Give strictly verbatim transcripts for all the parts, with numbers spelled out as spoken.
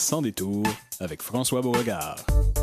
Sans détour avec François Beauregard.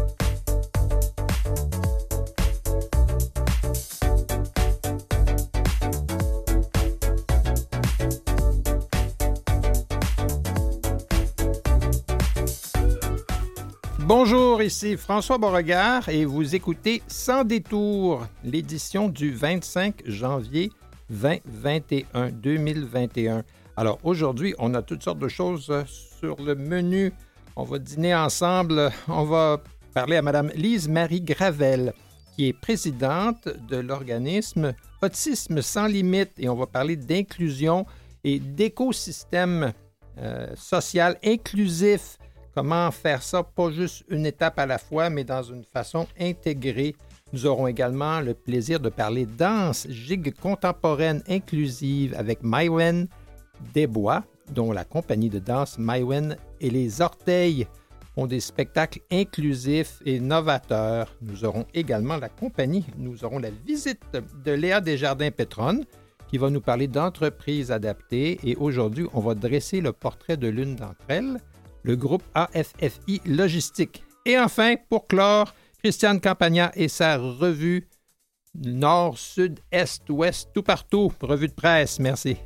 Bonjour, ici François Beauregard et vous écoutez Sans détour, l'édition du vingt-cinq janvier deux mille vingt et un. Alors aujourd'hui, on a toutes sortes de choses sur le menu. On va dîner ensemble. On va parler à Mme Lise-Marie Gravel, qui est présidente de l'organisme Autisme sans limite. Et on va parler d'inclusion et d'écosystème euh, social inclusif. Comment faire ça, pas juste une étape à la fois, mais dans une façon intégrée. Nous aurons également le plaisir de parler danse, gigue contemporaine inclusive avec Maïwen Desbois, dont la compagnie de danse Maïwen et les Orteils ont des spectacles inclusifs et novateurs. Nous aurons également la compagnie, nous aurons la visite de Léa Desjardins-Petronne, qui va nous parler d'entreprises adaptées. Et aujourd'hui, on va dresser le portrait de l'une d'entre elles, le groupe A F F I Logistique. Et enfin, pour clore, Christiane Campagna et sa revue Nord, Sud, Est, Ouest, tout partout. Revue de presse. Merci.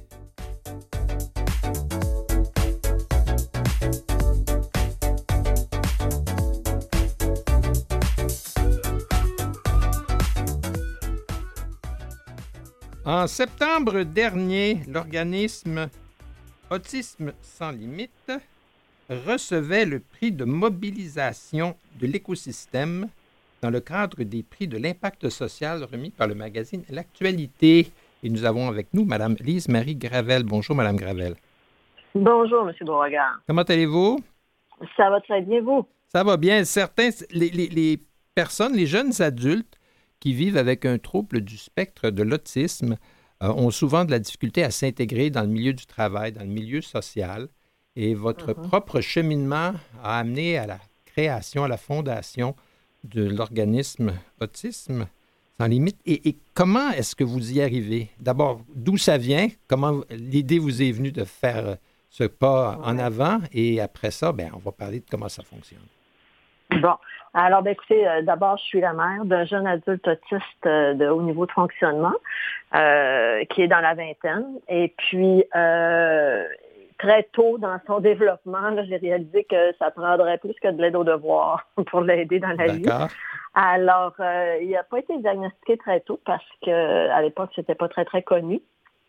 En septembre dernier, l'organisme Autisme sans limite recevait le prix de mobilisation de l'écosystème dans le cadre des prix de l'impact social remis par le magazine L'Actualité. Et nous avons avec nous Mme Lise-Marie Gravel. Bonjour, Mme Gravel. Bonjour, M. Beauregard. Comment allez-vous? Ça va très bien, vous? Ça va bien. Certains, les, les, les personnes, les jeunes adultes qui vivent avec un trouble du spectre de l'autisme euh, ont souvent de la difficulté à s'intégrer dans le milieu du travail, dans le milieu social. Et votre uh-huh. propre cheminement a amené à la création, à la fondation de l'organisme Autisme sans limite. Et, et comment est-ce que vous y arrivez? D'abord, d'où ça vient? Comment l'idée vous est venue de faire ce pas ouais. en avant? Et après ça, bien, on va parler de comment ça fonctionne. Bon. Alors, bien, écoutez, euh, d'abord, je suis la mère d'un jeune adulte autiste euh, de haut niveau de fonctionnement euh, qui est dans la vingtaine. Et puis, euh, très tôt dans son développement, là, j'ai réalisé que ça prendrait plus que de l'aide aux devoirs pour l'aider dans la D'accord. vie. Alors, euh, il n'a pas été diagnostiqué très tôt parce qu'à l'époque, c'était pas très, très connu.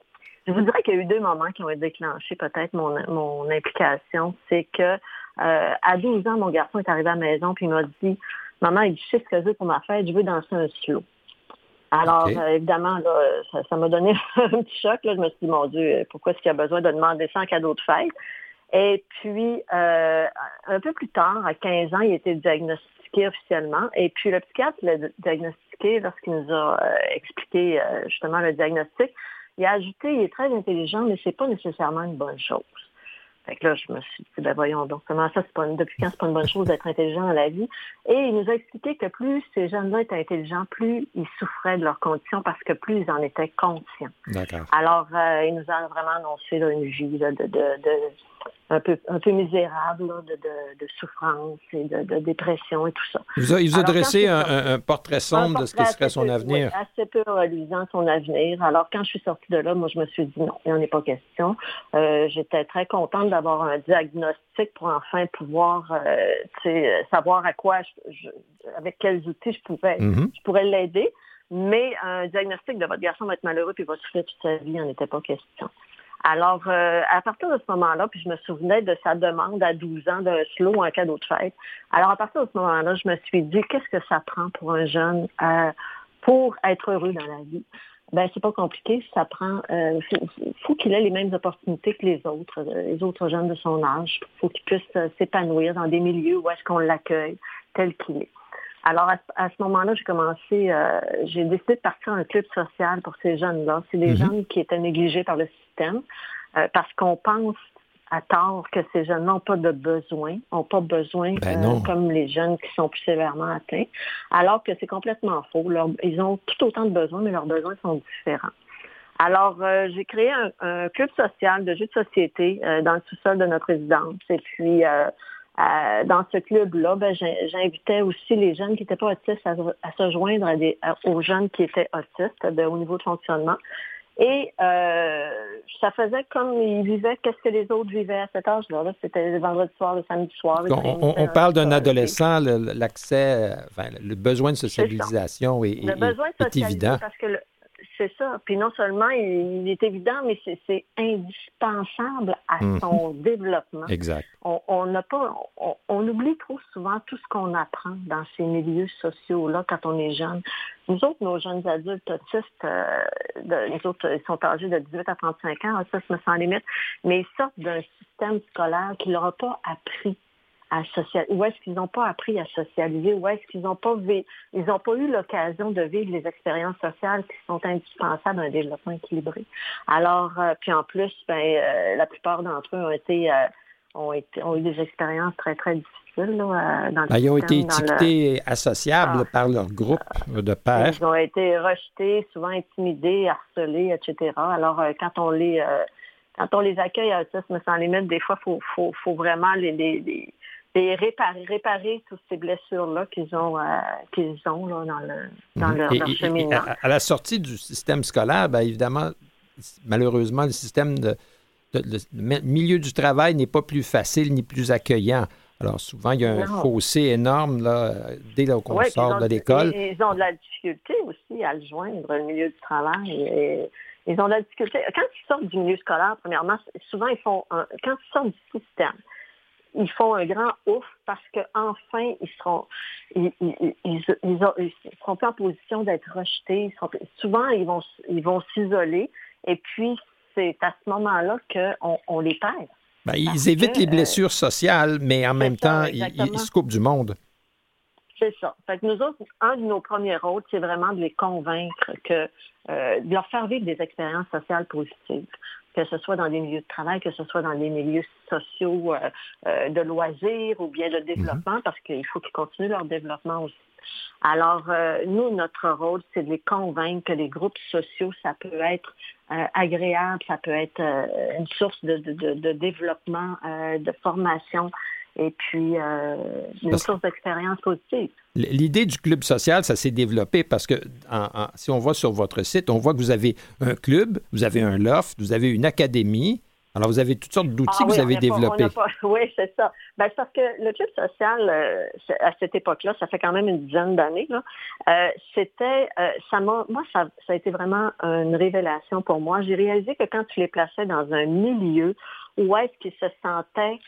Je vous dirais qu'il y a eu deux moments qui ont déclenché peut-être mon, mon implication. C'est que euh, à douze ans, mon garçon est arrivé à la maison puis il m'a dit « Maman, il dit, je sais ce que je veux pour ma fête, je veux danser un slow. » Alors, okay. euh, évidemment, là, ça, ça m'a donné un petit choc. Là. Je me suis dit, mon Dieu, pourquoi est-ce qu'il y a besoin de demander ça en cadeau de fête? Et puis, euh, un peu plus tard, à quinze ans, il a été diagnostiqué officiellement. Et puis, le psychiatre l'a diagnostiqué lorsqu'il nous a euh, expliqué euh, justement le diagnostic. Il a ajouté, il est très intelligent, mais c'est pas nécessairement une bonne chose. Fait que là, je me suis dit, ben voyons donc, comment ça, c'est pas une, depuis quand c'est pas une bonne chose d'être intelligent dans la vie? Et il nous a expliqué que plus ces jeunes-là étaient intelligents, plus ils souffraient de leurs conditions parce que plus ils en étaient conscients. D'accord. Alors, euh, il nous a vraiment annoncé là, une vie là, de, de, de un peu, un peu misérable là, de, de, de souffrance et de, de dépression et tout ça. Il vous a, il vous a Alors, dressé un, sorti, un, un portrait sombre un portrait de ce que serait son peu, avenir. Oui, assez peu reluisant son avenir. Alors, quand je suis sortie de là, moi, je me suis dit non, il n'en est pas question. Euh, j'étais très contente d'avoir un diagnostic pour enfin pouvoir euh, savoir à quoi, je, je, avec quels outils je pouvais, mm-hmm. je pourrais l'aider. Mais un diagnostic de votre garçon va être malheureux puis il va souffrir toute sa vie, il n'en était pas question. Alors, euh, à partir de ce moment-là, puis je me souvenais de sa demande à douze ans d'un slow, un cadeau de fête. Alors, à partir de ce moment-là, je me suis dit, qu'est-ce que ça prend pour un jeune euh, pour être heureux dans la vie? Ben, c'est pas compliqué. Ça prend, euh, faut, faut qu'il ait les mêmes opportunités que les autres, les autres jeunes de son âge. Faut qu'il puisse euh, s'épanouir dans des milieux où est-ce qu'on l'accueille tel qu'il est. Alors, à, à ce moment-là, j'ai commencé, euh, j'ai décidé de partir un club social pour ces jeunes-là. C'est des mm-hmm. jeunes qui étaient négligés par le système euh, parce qu'on pense à tort que ces jeunes n'ont pas de besoin, n'ont pas besoin ben euh, comme les jeunes qui sont plus sévèrement atteints, alors que c'est complètement faux. Leur, ils ont tout autant de besoins, mais leurs besoins sont différents. Alors, euh, j'ai créé un, un club social de jeux de société euh, dans le sous-sol de notre résidence. Et puis, euh, Euh, dans ce club-là, ben, j'invitais aussi les jeunes qui n'étaient pas autistes à, à se joindre à des, à, aux jeunes qui étaient autistes de haut niveau de fonctionnement. Et euh, ça faisait comme ils vivaient, qu'est-ce que les autres vivaient à cet âge-là. Là, c'était le vendredi soir, le samedi soir. Le on, on, on parle d'un adolescent, le, l'accès, enfin, le besoin de socialisation est, est, le besoin de est évident. Parce que le, c'est ça. Puis non seulement il, il est évident, mais c'est, c'est indispensable à mmh. son développement. Exact. On, on n'a pas, on, on oublie trop souvent tout ce qu'on apprend dans ces milieux sociaux-là quand on est jeune. Nous autres, nos jeunes adultes autistes, euh, de, nous autres, ils sont âgés de dix-huit à trente-cinq ans, autisme sans limite, mais ils sortent d'un système scolaire qui leur a pas appris à socialiser. Où est-ce qu'ils n'ont pas appris à socialiser? Où est-ce qu'ils n'ont pas vé... ils n'ont pas eu l'occasion de vivre les expériences sociales qui sont indispensables à un développement équilibré. Alors, euh, puis en plus, ben, euh, la plupart d'entre eux ont été, euh, ont été, ont eu des expériences très, très difficiles là, dans le ben, Ils ont été système, étiquetés le... associables ah, par leur groupe euh, de pairs. Ils ont été rejetés, souvent intimidés, harcelés, et cetera. Alors, euh, quand on les euh, quand on les accueille à Autisme sans limite, des fois, il faut, faut, faut vraiment les, les, les Et réparer, réparer toutes ces blessures-là qu'ils ont, euh, qu'ils ont là, dans, le, dans leur, et, leur et, cheminement. Et à, à la sortie du système scolaire, bien évidemment, malheureusement, le système de, de, de, le milieu du travail n'est pas plus facile ni plus accueillant. Alors souvent, il y a un non. fossé énorme là, dès qu'on ouais, sort ont, de l'école. Ils, ils ont de la difficulté aussi à le joindre, le milieu du travail. Et, ils ont de la difficulté. Quand ils sortent du milieu scolaire, premièrement, souvent, ils font un, quand ils sortent du système, ils font un grand ouf parce qu'enfin, ils seront ils, ils, ils, ils, ont, ils seront plus en position d'être rejetés. Ils seront, souvent, ils vont, ils vont s'isoler et puis c'est à ce moment-là qu'on on les perd. Ben, ils évitent que, les blessures euh, sociales, mais en même ça, temps, ils, ils se coupent du monde. C'est ça. Fait que nous autres, un de nos premiers rôles, c'est vraiment de les convaincre que, euh, de leur faire vivre des expériences sociales positives, que ce soit dans des milieux de travail, que ce soit dans des milieux sociaux euh, euh, de loisirs ou bien de développement, mm-hmm. parce qu'il faut qu'ils continuent leur développement aussi. Alors, euh, nous, notre rôle, c'est de les convaincre que les groupes sociaux, ça peut être euh, agréable, ça peut être euh, une source de, de, de, de développement, euh, de formation, et puis euh, une parce source d'expérience positive. L'idée du club social, ça s'est développé parce que en, en, si on va sur votre site, on voit que vous avez un club, vous avez un loft, vous avez une académie. Alors, vous avez toutes sortes d'outils ah, que oui, vous avez développés. Pas, pas, oui, c'est ça. Ben, c'est parce que le club social, euh, à cette époque-là, ça fait quand même une dizaine d'années, là, euh, c'était, euh, ça m'a, moi, ça, ça a été vraiment une révélation pour moi. J'ai réalisé que quand tu les plaçais dans un milieu où est-ce qu'ils se sentaient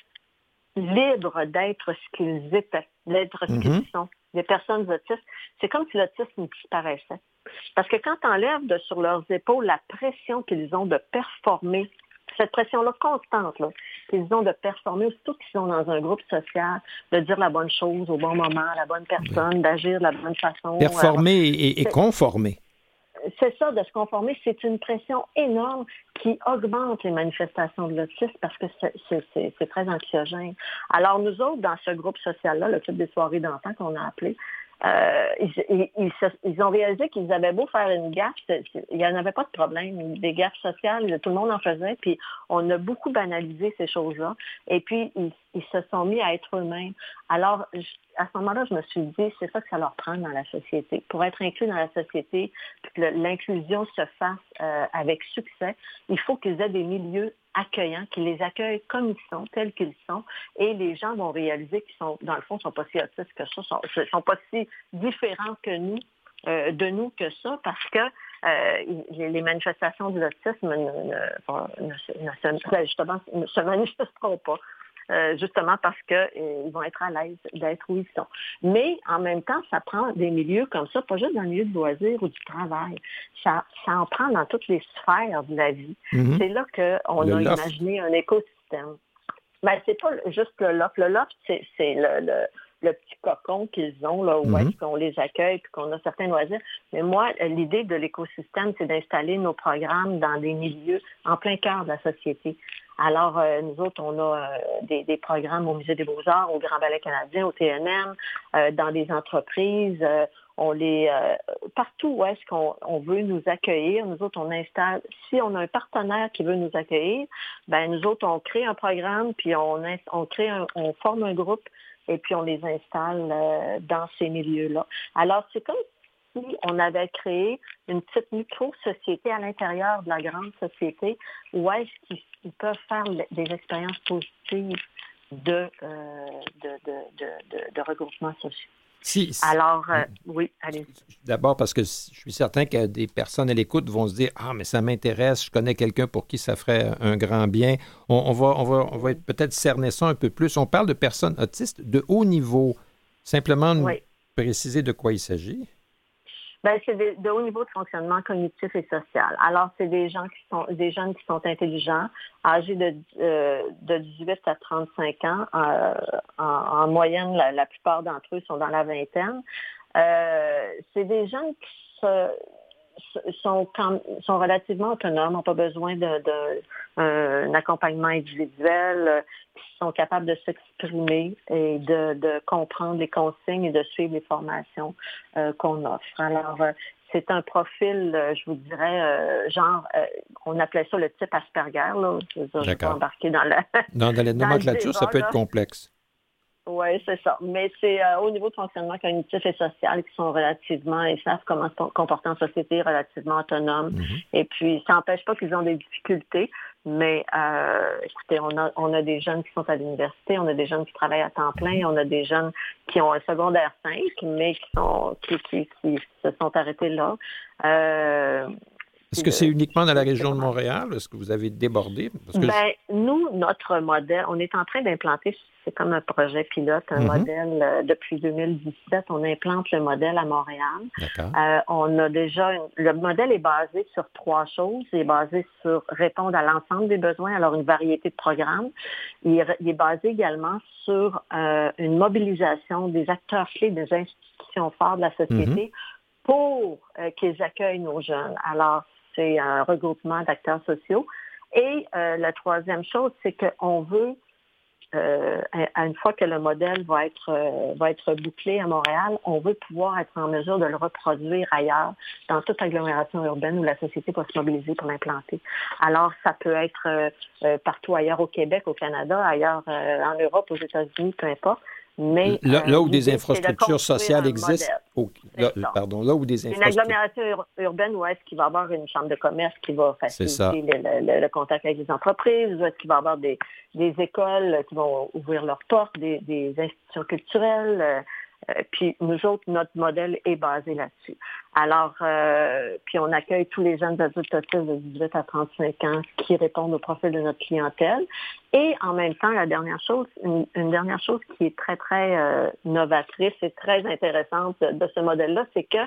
libres d'être ce qu'ils étaient, d'être ce mm-hmm. qu'ils sont, des personnes autistes, c'est comme si l'autisme disparaissait. Parce que quand tu enlèves de sur leurs épaules la pression qu'ils ont de performer, cette pression-là constante, là, qu'ils ont de performer, aussitôt qu'ils sont dans un groupe social, de dire la bonne chose au bon moment, à la bonne personne, oui. d'agir de la bonne façon. Performer alors, et, et conformer. C'est ça, de se conformer, c'est une pression énorme qui augmente les manifestations de l'autisme parce que c'est, c'est, c'est, c'est très anxiogène. Alors, nous autres, dans ce groupe social-là, le club des soirées d'enfants qu'on a appelé, Euh, ils, ils, ils, ils ont réalisé qu'ils avaient beau faire une gaffe, c'est, c'est, il n'y en avait pas de problème. Des gaffes sociales, tout le monde en faisait, puis on a beaucoup banalisé ces choses-là. Et puis, ils, ils se sont mis à être eux-mêmes. Alors, à ce moment-là, je me suis dit, c'est ça que ça leur prend dans la société. Pour être inclus dans la société, puis que l'inclusion se fasse euh, avec succès, il faut qu'ils aient des milieux accueillants, qui les accueillent comme ils sont, tels qu'ils sont, et les gens vont réaliser qu'ils sont, dans le fond, sont pas si autistes que ça, sont, sont pas si différents que nous, euh, de nous que ça, parce que euh, les manifestations de l'autisme ne, ne, ne, ne, ne, justement, ne se manifesteront pas. Euh, justement parce qu'ils euh, vont être à l'aise d'être où ils sont. Mais en même temps, ça prend des milieux comme ça, pas juste dans le milieu de loisirs ou du travail. Ça, ça en prend dans toutes les sphères de la vie. Mm-hmm. C'est là qu'on a loft. imaginé un écosystème. Ben, c'est pas juste le loft. Le loft, c'est, c'est le, le, le petit cocon qu'ils ont, là, où mm-hmm. est-ce qu'on les accueille et qu'on a certains loisirs. Mais moi, l'idée de l'écosystème, c'est d'installer nos programmes dans des milieux en plein cœur de la société. Alors, euh, nous autres, on a euh, des, des programmes au Musée des Beaux-Arts, au Grand Ballet canadien, au T N M, euh, dans des entreprises. Euh, on les euh, partout où est-ce qu'on on veut nous accueillir, nous autres, on installe, si on a un partenaire qui veut nous accueillir, ben nous autres, on crée un programme, puis on, on crée un, on forme un groupe, et puis on les installe euh, dans ces milieux-là. Alors, c'est comme si on avait créé une petite micro-société à l'intérieur de la grande société où est-ce qu'ils ils peuvent faire des expériences positives de, euh, de, de, de, de, de regroupement social. Si, si. Alors, euh, oui, allez. D'abord, parce que je suis certain que des personnes à l'écoute vont se dire « Ah, mais ça m'intéresse, je connais quelqu'un pour qui ça ferait un grand bien. » On, on va, on va, on va peut-être cerner ça un peu plus. On parle de personnes autistes de haut niveau. Simplement nous oui. préciser de quoi il s'agit. Bien, c'est de, de haut niveau de fonctionnement cognitif et social. Alors, c'est des gens qui sont des jeunes qui sont intelligents, âgés de, euh, de dix-huit à trente-cinq ans. Euh, en, en moyenne, la, la plupart d'entre eux sont dans la vingtaine. Euh, c'est des jeunes qui se, sont, quand, sont relativement autonomes, n'ont pas besoin d'un de, de, accompagnement individuel, euh, qui sont capables de s'exprimer et de, de comprendre les consignes et de suivre les formations euh, qu'on offre. Alors, euh, c'est un profil, euh, je vous dirais, euh, genre, euh, on appelait ça le type Asperger. Là. Je ne vais pas embarquer dans la... non, dans la nomenclature, ça peut être complexe. Oui, c'est ça. Mais c'est euh, au niveau de fonctionnement cognitif et social qui sont relativement, ils savent comment se comporter en société, relativement autonomes. Mm-hmm. Et puis, ça n'empêche pas qu'ils ont des difficultés. Mais euh, écoutez, on a, on a des jeunes qui sont à l'université, on a des jeunes qui travaillent à temps plein, on a des jeunes qui ont un secondaire cinq, mais qui sont qui, qui, qui se sont arrêtés là. Euh, Est-ce que c'est uniquement dans la région de Montréal? Est-ce que vous avez débordé? Parce que ben, je... nous, notre modèle, on est en train d'implanter, c'est comme un projet pilote, un mm-hmm. modèle, euh, depuis deux mille dix-sept, on implante le modèle à Montréal. Euh, on a déjà, une... le modèle est basé sur trois choses. Il est basé sur répondre à l'ensemble des besoins, alors une variété de programmes. Il est, il est basé également sur euh, une mobilisation des acteurs clés des institutions fortes de la société mm-hmm. pour euh, qu'ils accueillent nos jeunes. Alors, c'est un regroupement d'acteurs sociaux. Et euh, la troisième chose, c'est qu'on veut, euh, à une fois que le modèle va être, euh, va être bouclé à Montréal, on veut pouvoir être en mesure de le reproduire ailleurs, dans toute agglomération urbaine où la société va se mobiliser pour l'implanter. Alors, ça peut être euh, euh, partout ailleurs au Québec, au Canada, ailleurs euh, en Europe, aux États-Unis, peu importe. Mais, là, là où euh, des infrastructures sociales existent, au, là, pardon, là où des infrastructures... Une agglomération ur- urbaine où est-ce qu'il va y avoir une chambre de commerce qui va faciliter le, le, le contact avec les entreprises, où est-ce qu'il va y avoir des, des écoles qui vont ouvrir leurs portes, des, des institutions culturelles. Euh, euh, puis nous autres, notre modèle est basé là-dessus. Alors, euh, puis on accueille tous les jeunes adultes autistes de dix-huit à trente-cinq ans qui répondent au profil de notre clientèle. Et en même temps, la dernière chose, une, une dernière chose qui est très, très euh, novatrice et très intéressante de, de ce modèle-là, c'est que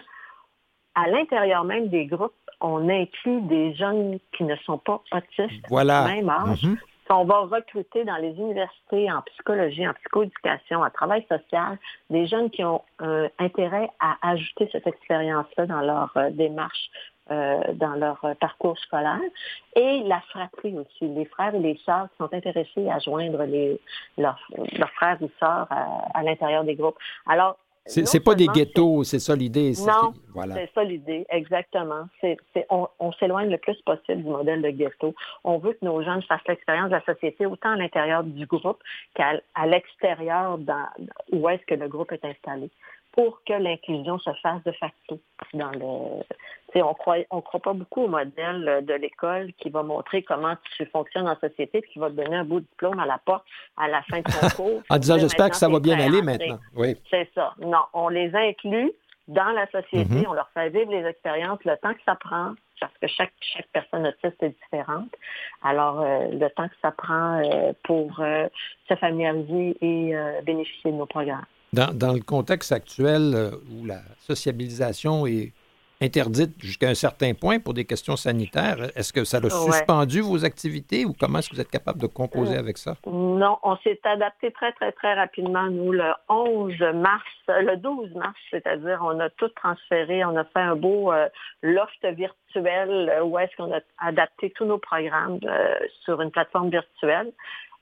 à l'intérieur même des groupes, on inclut des jeunes qui ne sont pas autistes voilà. du même âge. Mm-hmm. On va recruter dans les universités en psychologie, en psychoéducation, en travail social, des jeunes qui ont euh, intérêt à ajouter cette expérience-là dans leur euh, démarche, euh, dans leur euh, parcours scolaire. Et la fratrie aussi, les frères et les sœurs qui sont intéressés à joindre les, leurs, leurs frères ou sœurs à, à l'intérieur des groupes. Alors, C'est, c'est pas des ghettos, c'est, c'est ça l'idée. C'est non, voilà. c'est ça l'idée, exactement. C'est, c'est, on, on s'éloigne le plus possible du modèle de ghetto. On veut que nos jeunes fassent l'expérience de la société autant à l'intérieur du groupe qu'à à l'extérieur dans, où est-ce que le groupe est installé, pour que l'inclusion se fasse de facto. Dans le, on croit, on croit pas beaucoup au modèle de l'école qui va montrer comment tu fonctionnes en société et qui va te donner un bout de diplôme à la porte à la fin de ton cours. En disant, j'espère que ça va bien aller maintenant. Oui. C'est ça. Non, on les inclut dans la société, mm-hmm. on leur fait vivre les expériences, le temps que ça prend, parce que chaque, chaque personne autiste est différente. Alors, euh, le temps que ça prend euh, pour euh, se familiariser et euh, bénéficier de nos programmes. Dans, dans le contexte actuel euh, où la sociabilisation est interdite jusqu'à un certain point pour des questions sanitaires, est-ce que ça a ouais. suspendu vos activités ou comment est-ce que vous êtes capable de composer avec ça? Non, on s'est adapté très, très, très rapidement, nous, le onze mars, le douze mars, c'est-à-dire on a tout transféré, on a fait un beau euh, loft virtuel où est-ce qu'on a adapté tous nos programmes euh, sur une plateforme virtuelle.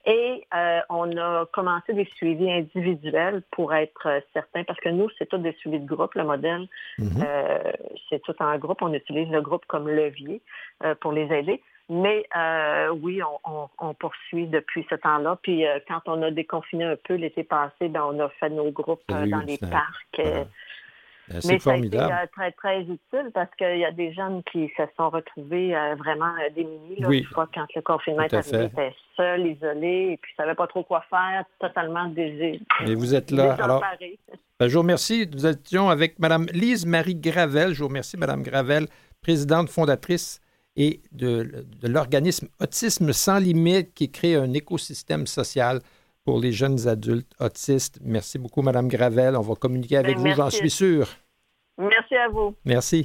Et euh, on a commencé des suivis individuels pour être euh, certains, parce que nous, c'est tout des suivis de groupe, le modèle. Mm-hmm. Euh, c'est tout en groupe. On utilise le groupe comme levier euh, pour les aider. Mais euh, oui, on, on, on poursuit depuis ce temps-là. Puis euh, quand on a déconfiné un peu l'été passé, ben, on a fait nos groupes euh, oui, dans les parcs. Euh, voilà. C'est Mais formidable. Ça a été euh, très, très utile parce qu'il y a des jeunes qui se sont retrouvés euh, vraiment euh, démunis. Là, oui. Une fois quand le confinement est arrivé, ils étaient seuls, isolés, et puis ils ne savaient pas trop quoi faire, totalement désé... Mais vous êtes là. Alors, ben, je vous remercie. Nous étions avec Mme Lise-Marie Gravel. Je vous remercie, Mme Gravel, présidente fondatrice et de, de l'organisme Autisme sans limite qui crée un écosystème social pour les jeunes adultes autistes. Merci beaucoup, Mme Gravel. On va communiquer avec ben, vous, j'en suis sûr. Merci à vous. Merci.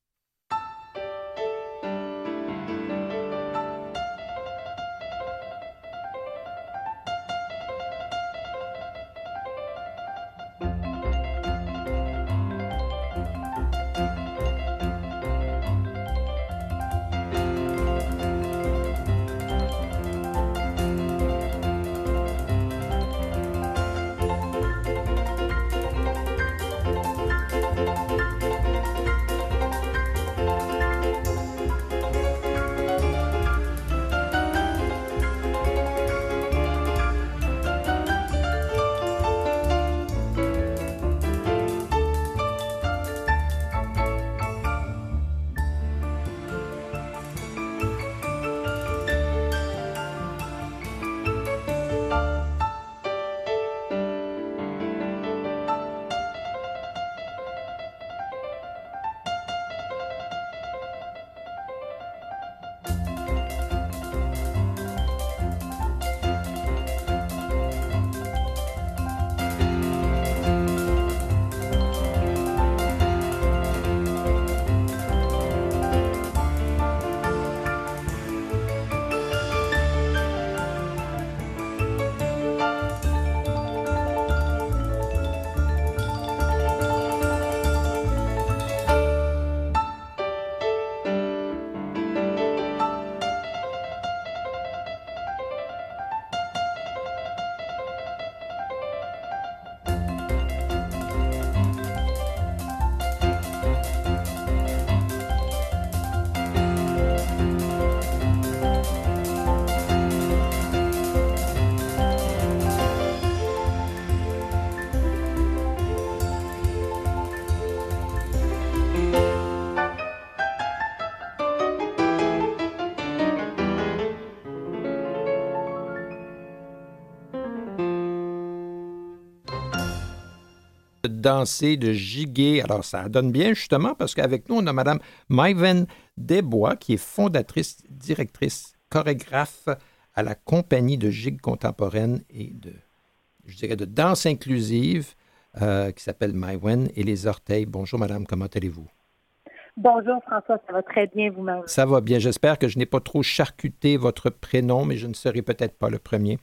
Danser, de giguer. Alors, ça donne bien, justement, parce qu'avec nous, on a Mme Maïwen Desbois, qui est fondatrice, directrice, chorégraphe à la compagnie de gigue contemporaine et de, je dirais, de danse inclusive, euh, qui s'appelle Maïwen et les orteils. Bonjour, madame, comment allez-vous? Bonjour, François, ça va très bien vous-même. Ça va bien. J'espère que je n'ai pas trop charcuté votre prénom, mais je ne serai peut-être pas le premier.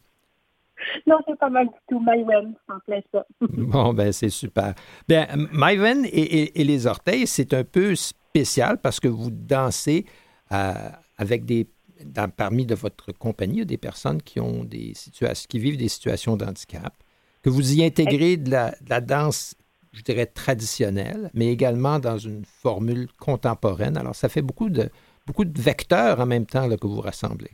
Non, c'est pas mal du tout. Maïwen, en plein ça. Bon, ben c'est super. Bien, Maïwen et, et, et les orteils, c'est un peu spécial parce que vous dansez euh, avec des... Dans, parmi de votre compagnie, il y a des personnes qui ont des situations, qui vivent des situations de handicap, que vous y intégrez de la, de la danse, je dirais, traditionnelle, mais également dans une formule contemporaine. Alors, ça fait beaucoup de, beaucoup de vecteurs en même temps là, que vous rassemblez.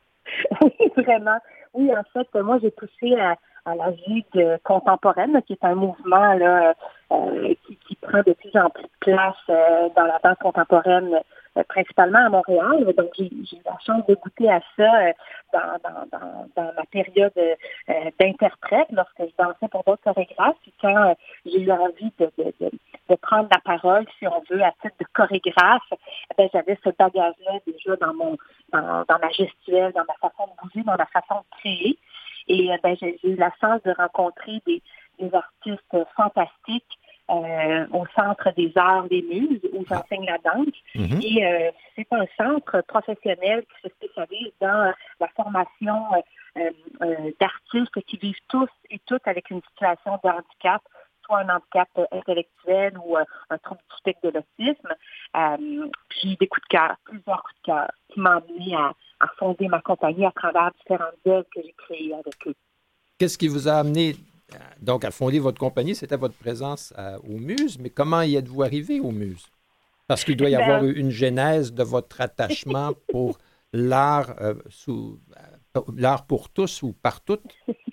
Oui, vraiment. Oui, en fait, moi, j'ai touché à, à la gigue contemporaine, qui est un mouvement là, euh, qui, qui prend de plus en plus de place euh, dans la danse contemporaine, euh, principalement à Montréal. Donc, j'ai, j'ai eu la chance de goûter à ça euh, dans, dans, dans, dans ma période euh, d'interprète, lorsque je dansais pour d'autres chorégraphes. Puis quand euh, j'ai eu envie de, de, de, de prendre la parole, si on veut, à titre de chorégraphe, ben, j'avais ce bagage-là déjà dans mon dans, dans ma gestuelle, dans ma façon de bouger, dans ma façon de créer. Et ben, j'ai, j'ai eu la chance de rencontrer des, des artistes fantastiques euh, au Centre des Arts des Muses, où j'enseigne la danse. Mm-hmm. Et euh, c'est un centre professionnel qui se spécialise dans la formation euh, euh, d'artistes qui vivent tous et toutes avec une situation de handicap, soit un handicap intellectuel ou euh, un trouble du spectre de l'autisme. Euh, j'ai eu des coups de cœur, plusieurs coups de cœur, qui m'ont amené à, à fonder ma compagnie à travers différentes œuvres que j'ai créées avec eux. Qu'est-ce qui vous a amené donc à fonder votre compagnie? C'était votre présence à, au Muse, mais comment y êtes-vous arrivé au Muse? Parce qu'il doit y avoir ben, une genèse de votre attachement pour l'art, euh, sous, euh, l'art pour tous ou par toutes.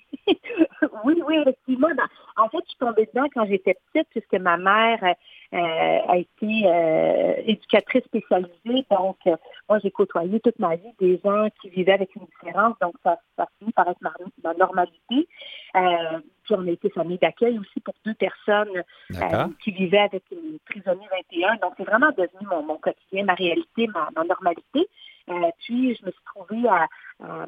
Oui, oui, effectivement. En fait, je suis tombée dedans quand j'étais petite, puisque ma mère euh, a été euh, éducatrice spécialisée. Donc, euh, moi, j'ai côtoyé toute ma vie des gens qui vivaient avec une différence. Donc, ça, ça finit par être ma, ma normalité. Euh, puis, on a été famille d'accueil aussi pour deux personnes euh, qui vivaient avec une trisomie vingt et un. Donc, c'est vraiment devenu mon, mon quotidien, ma réalité, ma, ma normalité. Euh, puis, je me suis trouvée à, à,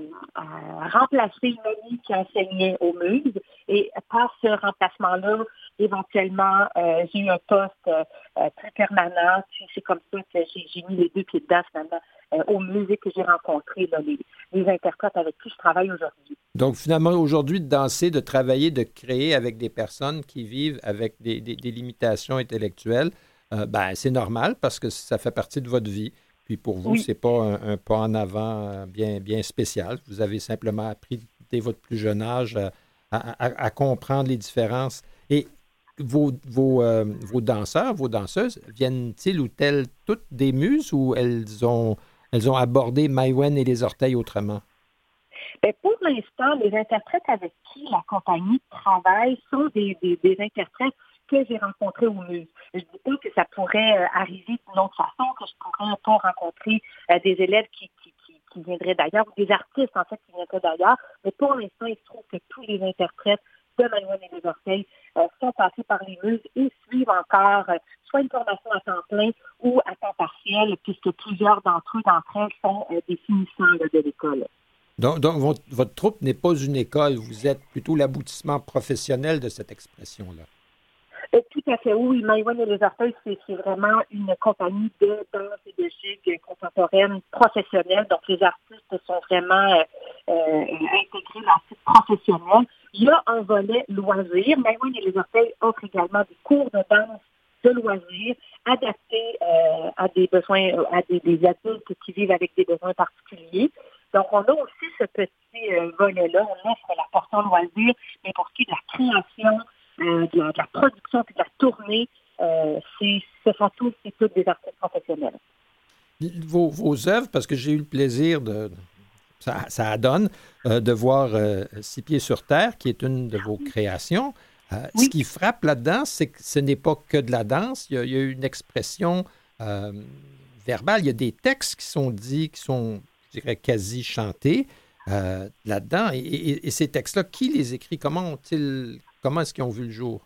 à remplacer une amie qui enseignait au Muse. Et par ce remplacement-là, éventuellement, euh, j'ai eu un poste euh, très permanent. Puis, c'est comme ça que j'ai, j'ai mis les deux pieds dedans, finalement, euh, au Muse et que j'ai rencontré là, les, les interprètes avec qui je travaille aujourd'hui. Donc, finalement, aujourd'hui, de danser, de travailler, de créer avec des personnes qui vivent avec des, des, des limitations intellectuelles, euh, ben, c'est normal parce que ça fait partie de votre vie. Puis pour vous, oui. ce n'est pas un, un pas en avant bien, bien spécial. Vous avez simplement appris dès votre plus jeune âge à, à, à comprendre les différences. Et vos, vos, euh, vos danseurs, vos danseuses, viennent-ils ou elles toutes des Muses ou elles ont, elles ont abordé Maïwenn et les orteils autrement? Bien, pour l'instant, les interprètes avec qui la compagnie travaille sont des, des, des interprètes que j'ai rencontrés au Muse. Je ne dis pas que ça pourrait euh, arriver d'une autre façon, que je pourrais pas rencontrer euh, des élèves qui, qui, qui, qui viendraient d'ailleurs, ou des artistes, en fait, qui viendraient d'ailleurs. Mais pour l'instant, il se trouve que tous les interprètes de Maïwenn et les orteils euh, sont passés par les Muses et suivent encore euh, soit une formation à temps plein ou à temps partiel, puisque plusieurs d'entre eux, d'entre elles, sont euh, des finissants là, de l'école. Donc, donc votre, votre troupe n'est pas une école, vous êtes plutôt l'aboutissement professionnel de cette expression-là. Euh, tout à fait, oui. Maïwenn et les orteils, c'est, c'est vraiment une compagnie de danse et de gigue contemporaine professionnelle. Donc, les artistes sont vraiment euh, euh, intégrés dans le site professionnel. Il y a un volet loisir. Maïwenn et les orteils offrent également des cours de danse de loisirs adaptés euh, à des besoins, à des, des adultes qui vivent avec des besoins particuliers. Donc, on a aussi ce petit euh, volet-là. On offre la portion loisir, mais pour ce qui est de la création, Euh, de, la, de la production et de la tournée, euh, c'est, ce sont tous et toutes des artistes professionnels. Vos, vos œuvres, parce que j'ai eu le plaisir de, ça, ça donne, euh, de voir euh, Six pieds sur terre, qui est une de vos créations. Euh, oui. Ce qui frappe là-dedans, c'est que ce n'est pas que de la danse. Il y a, il y a une expression euh, verbale. Il y a des textes qui sont dits, qui sont, je dirais, quasi chantés euh, là-dedans. Et, et, et ces textes-là, qui les écrit? Comment ont-ils... Comment est-ce qu'ils ont vu le jour?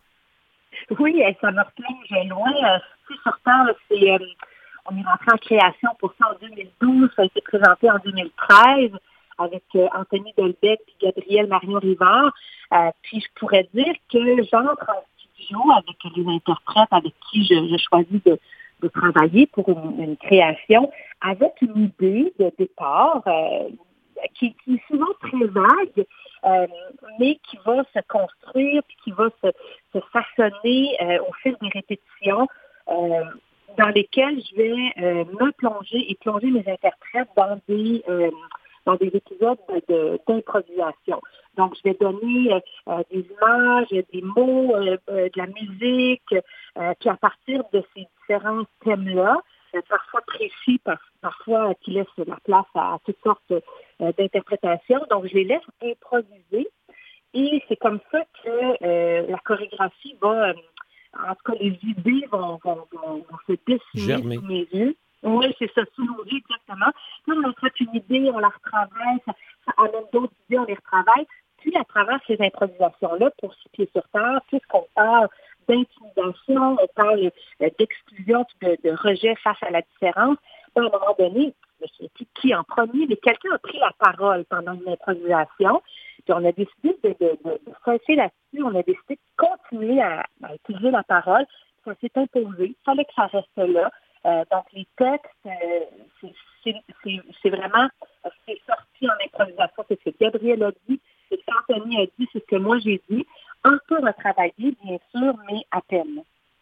Oui, ça me replonge loin. Six sur terre, c'est, euh, on est rentré en création pour ça en deux mille douze. Ça a été présenté en deux mille treize avec euh, Anthony Delbecq et Gabriel Marion-Rivard. Euh, puis je pourrais dire que j'entre en studio avec les interprètes avec qui je, je choisis de, de travailler pour une, une création avec une idée de départ euh, qui, qui est souvent très vague. Euh, mais qui va se construire puis qui va se, se façonner euh, au fil des répétitions euh, dans lesquelles je vais euh, me plonger et plonger mes interprètes dans des euh, dans des épisodes de, de, d'improvisation. Donc, je vais donner euh, des images, des mots, euh, euh, de la musique, euh, puis à partir de ces différents thèmes-là, euh, parfois précis, par, parfois qui laissent la place à, à toutes sortes euh, d'interprétations. Donc, je les laisse improviser et c'est comme ça que euh, la chorégraphie va, euh, en tout cas, les idées vont, vont, vont, vont se dessiner Germer. Sous mes yeux. Oui, c'est ça, sous nos yeux, exactement. Puis on traite une idée, on la retravaille, ça, ça amène d'autres idées, on les retravaille. Puis à travers ces improvisations-là, pour Six pieds sur terre, puisqu'on parle d'intimidation, on parle d'exclusion, de, de rejet face à la différence, à un moment donné, je ne sais plus qui en premier, mais quelqu'un a pris la parole pendant une improvisation, puis on a décidé de, de, de, de cesser là-dessus, on a décidé de continuer à, à utiliser la parole, ça s'est imposé, il fallait que ça reste là. Euh, donc, les textes, euh, c'est, c'est, c'est, c'est vraiment, c'est sorti en improvisation, c'est ce que Gabriel a dit, c'est ce qu'Anthony a dit, c'est ce que moi j'ai dit, un peu retravaillé, bien sûr, mais à peine.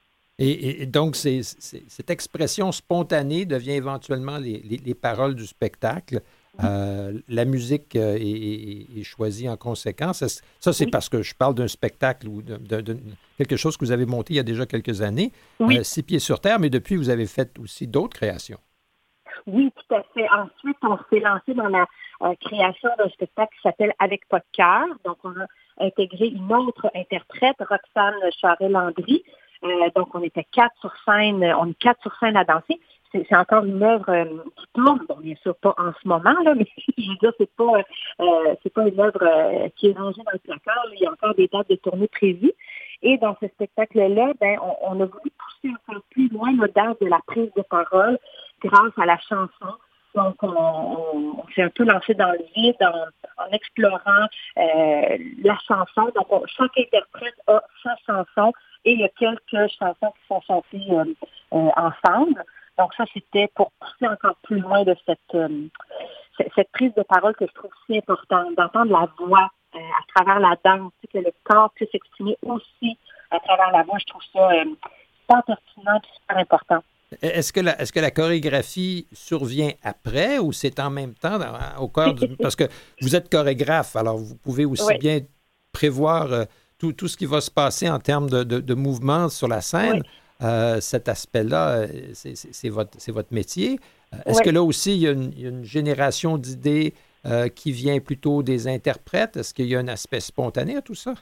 Et, et donc, c'est, c'est, cette expression spontanée devient éventuellement les, les, les paroles du spectacle. Euh, la musique euh, est, est, est choisie en conséquence. Ça, c'est oui. parce que je parle d'un spectacle ou de, de, de quelque chose que vous avez monté il y a déjà quelques années, oui. euh, Six pieds sur terre, mais depuis, vous avez fait aussi d'autres créations. Oui, tout à fait. Ensuite, on s'est lancé dans la euh, création d'un spectacle qui s'appelle Avec pas de cœur. Donc, on a intégré une autre interprète, Roxane Charest-Landry. Euh, donc, on était quatre sur scène, on est quatre sur scène à danser. C'est, c'est encore une œuvre euh, qui tourne, bon, bien sûr pas en ce moment, là, mais je veux dire, c'est pas, euh, c'est pas une œuvre euh, qui est rangée dans le placard. Là, il y a encore des dates de tournée prévues. Et dans ce spectacle-là, ben, on, on a voulu pousser encore plus loin l'audace de la prise de parole grâce à la chanson. Donc, on, on, on s'est un peu lancé dans le vide en, en explorant euh, la chanson. Donc, on, chaque interprète a sa chanson et il y a quelques chansons qui sont chantées euh, euh, ensemble. Donc, ça, c'était pour pousser encore plus loin de cette, euh, cette prise de parole que je trouve si importante, d'entendre la voix euh, à travers la danse, que le corps puisse s'exprimer aussi à travers la voix. Je trouve ça euh, super pertinent et super important. Est-ce que, la, est-ce que la chorégraphie survient après ou c'est en même temps dans, au cœur du... Parce que vous êtes chorégraphe, alors vous pouvez aussi oui. bien prévoir euh, tout, tout ce qui va se passer en termes de, de, de mouvement sur la scène. Oui. Euh, cet aspect-là, c'est, c'est, c'est, votre, c'est votre métier. Est-ce oui. que là aussi, il y a une, il y a une génération d'idées euh, qui vient plutôt des interprètes? Est-ce qu'il y a un aspect spontané à tout ça?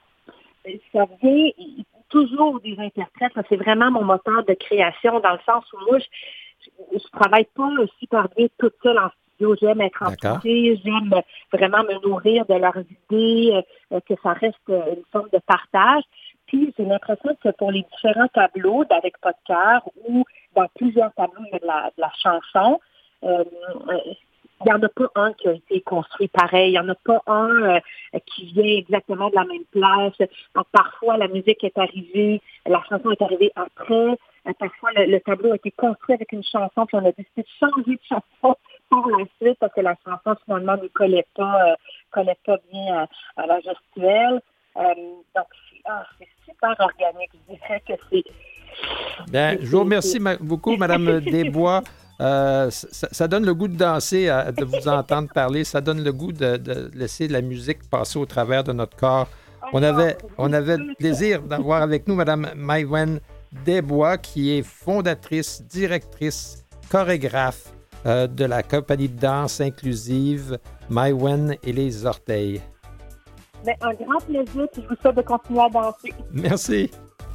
Ça vient toujours des interprètes. C'est vraiment mon moteur de création, dans le sens où moi, je ne travaille pas super bien toute seule en studio. J'aime être entourée, j'aime vraiment me nourrir de leurs idées, euh, que ça reste une forme de partage. Puis, j'ai l'impression que pour les différents tableaux d'Avec pas de cœur ou dans plusieurs tableaux de la, de la chanson, euh, il n'y en a pas un qui a été construit pareil. Il n'y en a pas un euh, qui vient exactement de la même place. Donc, parfois, la musique est arrivée, la chanson est arrivée après. Euh, parfois, le, le tableau a été construit avec une chanson, puis on a décidé de changer de chanson par la suite parce que la chanson, finalement, ne collait pas, euh, collait pas bien à, à la gestuelle. Euh, donc, c'est, ah, c'est super organique. Je dirais que c'est... Bien, je vous remercie ma- beaucoup, Mme Desbois. Euh, ça, ça donne le goût de danser, à, de vous entendre parler. Ça donne le goût de, de laisser la musique passer au travers de notre corps. On avait, on avait le plaisir d'avoir avec nous Mme Maïwenn Desbois, qui est fondatrice, directrice, chorégraphe euh, de la compagnie de danse inclusive Maïwenn et les Orteils. Bien, un grand plaisir, puis je vous souhaite de continuer à danser. Merci.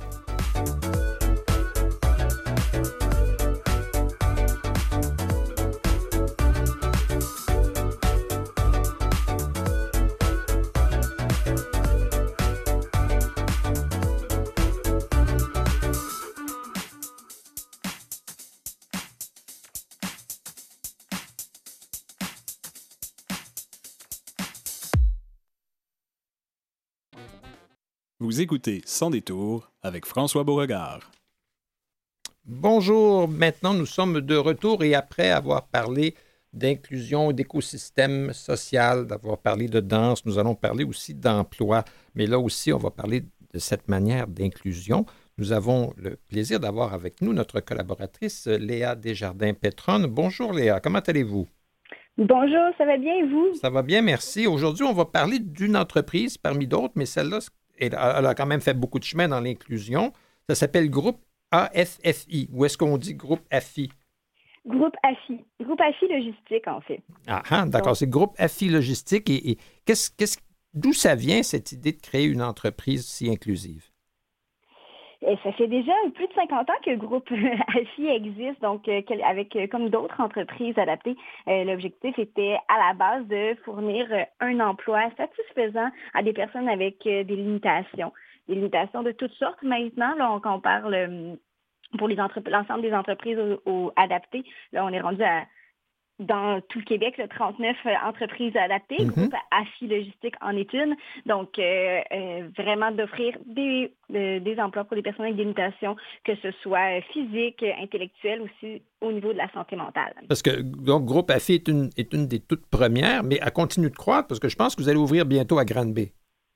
Vous écoutez Sans détour avec François Beauregard. Bonjour, maintenant nous sommes de retour et après avoir parlé d'inclusion, d'écosystème social, d'avoir parlé de danse, nous allons parler aussi d'emploi. Mais là aussi, on va parler de cette manière d'inclusion. Nous avons le plaisir d'avoir avec nous notre collaboratrice Léa Desjardins-Petronne. Bonjour Léa, comment allez-vous? Bonjour, ça va bien et vous? Ça va bien, merci. Aujourd'hui, on va parler d'une entreprise parmi d'autres, mais celle-là, elle a quand même fait beaucoup de chemin dans l'inclusion. Ça s'appelle Groupe A F F I. Ou est-ce qu'on dit Groupe A F I? Groupe A F I. Groupe A F I Logistique, en fait. Ah, ah d'accord. Donc, c'est Groupe A F I Logistique. Et, et qu'est-ce, qu'est-ce, d'où ça vient, cette idée de créer une entreprise si inclusive? Et ça fait déjà plus de cinquante ans que le groupe A F I existe, donc euh, avec euh, comme d'autres entreprises adaptées, euh, l'objectif était à la base de fournir euh, un emploi satisfaisant à des personnes avec euh, des limitations. Des limitations de toutes sortes maintenant, là, on, quand on parle euh, pour les entrep- l'ensemble des entreprises au, au adaptées, là on est rendu à dans tout le Québec, là, trente-neuf euh, entreprises adaptées, mm-hmm. Groupe A F I Logistique en est une. Donc, euh, euh, vraiment d'offrir des, euh, des emplois pour les personnes avec des limitations, que ce soit physique, intellectuelle, aussi au niveau de la santé mentale. Parce que donc, Groupe A F I est une, est une des toutes premières, mais elle continue de croître parce que je pense que vous allez ouvrir bientôt à Granby.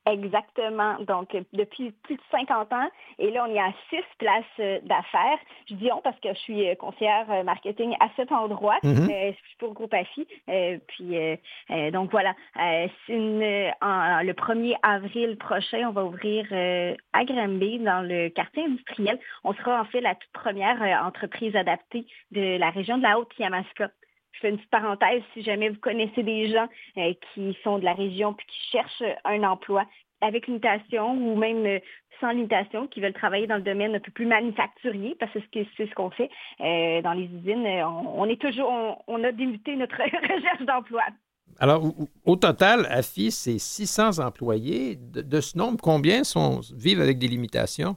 Exactement. Donc, depuis plus de cinquante ans, et là, on est à six places d'affaires. Je dis on parce que je suis conseillère marketing à cet endroit. Mm-hmm. euh, je suis pour le groupe AFI. Euh, puis, euh, euh, donc, voilà. Euh, c'est une, en, le premier avril prochain, on va ouvrir euh, à Granby, dans le quartier industriel. On sera en fait la toute première euh, entreprise adaptée de la région de la Haute-Yamaska. Je fais une petite parenthèse, si jamais vous connaissez des gens euh, qui sont de la région puis qui cherchent un emploi avec limitation ou même euh, sans limitation, qui veulent travailler dans le domaine un peu plus manufacturier, parce que c'est, c'est ce qu'on fait euh, dans les usines. On, on est toujours, on, on a débuté notre recherche d'emploi. Alors, au, au total, AFI, c'est six cents employés. De, de ce nombre, combien sont, vivent avec des limitations?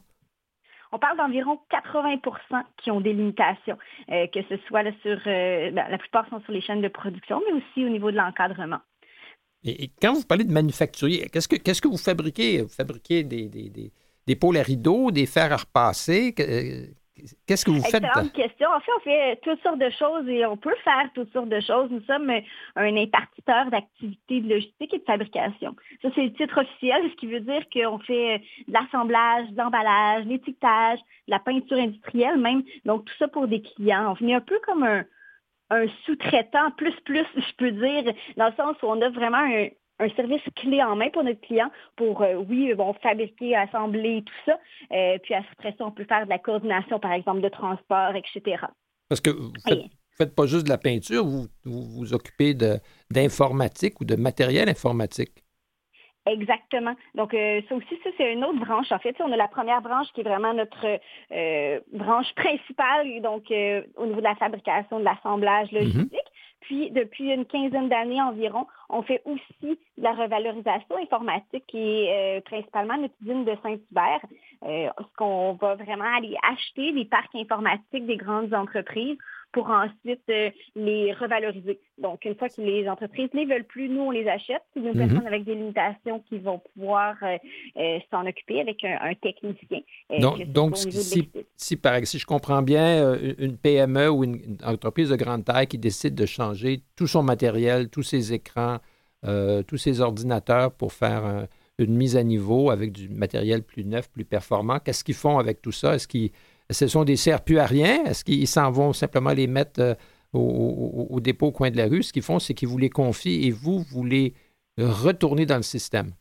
On parle d'environ quatre-vingts pour cent qui ont des limitations, euh, que ce soit là, sur, euh, ben, la plupart sont sur les chaînes de production, mais aussi au niveau de l'encadrement. Et, et quand vous parlez de manufacturier, qu'est-ce que, qu'est-ce que vous fabriquez? Vous fabriquez des, des, des, des pôles à rideaux, des fers à repasser? Qu'est-ce que vous faites? Excellente question. En fait, on fait toutes sortes de choses et on peut faire toutes sortes de choses. Nous sommes un impartiteur d'activités de logistique et de fabrication. Ça, c'est le titre officiel, ce qui veut dire qu'on fait de l'assemblage, de l'emballage, de l'étiquetage, de la peinture industrielle même. Donc, tout ça pour des clients. On est un peu comme un, un sous-traitant, plus, plus, je peux dire, dans le sens où on a vraiment un... un service clé en main pour notre client pour, euh, oui, bon, fabriquer, assembler, tout ça. Euh, puis après ça, on peut faire de la coordination, par exemple, de transport, et cetera. Parce que vous ne faites, faites pas juste de la peinture, vous vous, vous occupez de, d'informatique ou de matériel informatique. Exactement. Donc, euh, ça aussi, ça, c'est une autre branche. En fait, on a la première branche qui est vraiment notre euh, branche principale, donc euh, au niveau de la fabrication, de l'assemblage logistique. Mm-hmm. Puis, depuis une quinzaine d'années environ, on fait aussi de la revalorisation informatique qui est euh, principalement notre usine de Saint-Hubert. Euh, ce qu'on va vraiment aller acheter des parcs informatiques des grandes entreprises pour ensuite euh, les revaloriser. Donc, une fois que les entreprises ne les veulent plus, nous, on les achète. C'est des mm-hmm. personnes avec des limitations qui vont pouvoir euh, euh, s'en occuper avec un, un technicien. Euh, donc, donc si, si, par, si je comprends bien, euh, une P M E ou une, une entreprise de grande taille qui décide de changer tout son matériel, tous ses écrans, euh, tous ses ordinateurs pour faire un, une mise à niveau avec du matériel plus neuf, plus performant, qu'est-ce qu'ils font avec tout ça? Est-ce qu'ils Ce sont des C R P U à rien? Est-ce qu'ils s'en vont simplement les mettre euh, au, au, au dépôt au coin de la rue? Ce qu'ils font, c'est qu'ils vous les confient et vous, vous les retournez dans le système.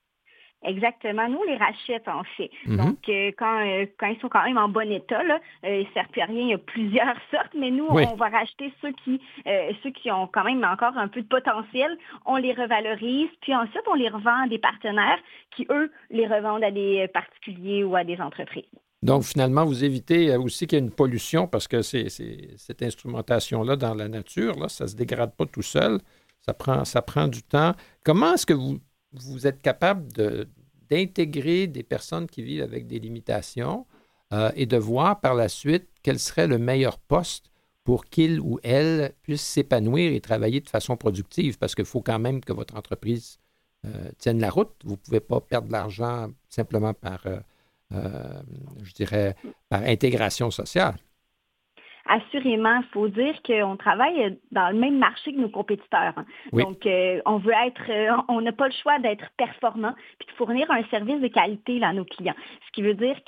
Exactement. Nous, on les rachète, en fait. Mm-hmm. Donc, euh, quand, euh, quand ils sont quand même en bon état, là, euh, ils ne servent plus à rien. Il y a plusieurs sortes, mais nous, oui. on va racheter ceux qui, euh, ceux qui ont quand même encore un peu de potentiel. On les revalorise, puis ensuite, on les revend à des partenaires qui, eux, les revendent à des particuliers ou à des entreprises. Donc, finalement, vous évitez aussi qu'il y ait une pollution parce que c'est, c'est, cette instrumentation-là dans la nature, là, ça ne se dégrade pas tout seul. Ça prend, ça prend du temps. Comment est-ce que vous, vous êtes capable de, d'intégrer des personnes qui vivent avec des limitations euh, et de voir par la suite quel serait le meilleur poste pour qu'il ou elle puisse s'épanouir et travailler de façon productive? Parce qu'il faut quand même que votre entreprise euh, tienne la route. Vous ne pouvez pas perdre de l'argent simplement par... Euh, Euh, je dirais, par intégration sociale. Assurément, il faut dire qu'on travaille dans le même marché que nos compétiteurs. Oui. Donc, euh, on veut être, euh, on n'a pas le choix d'être performant puis de fournir un service de qualité là, à nos clients. Ce qui veut dire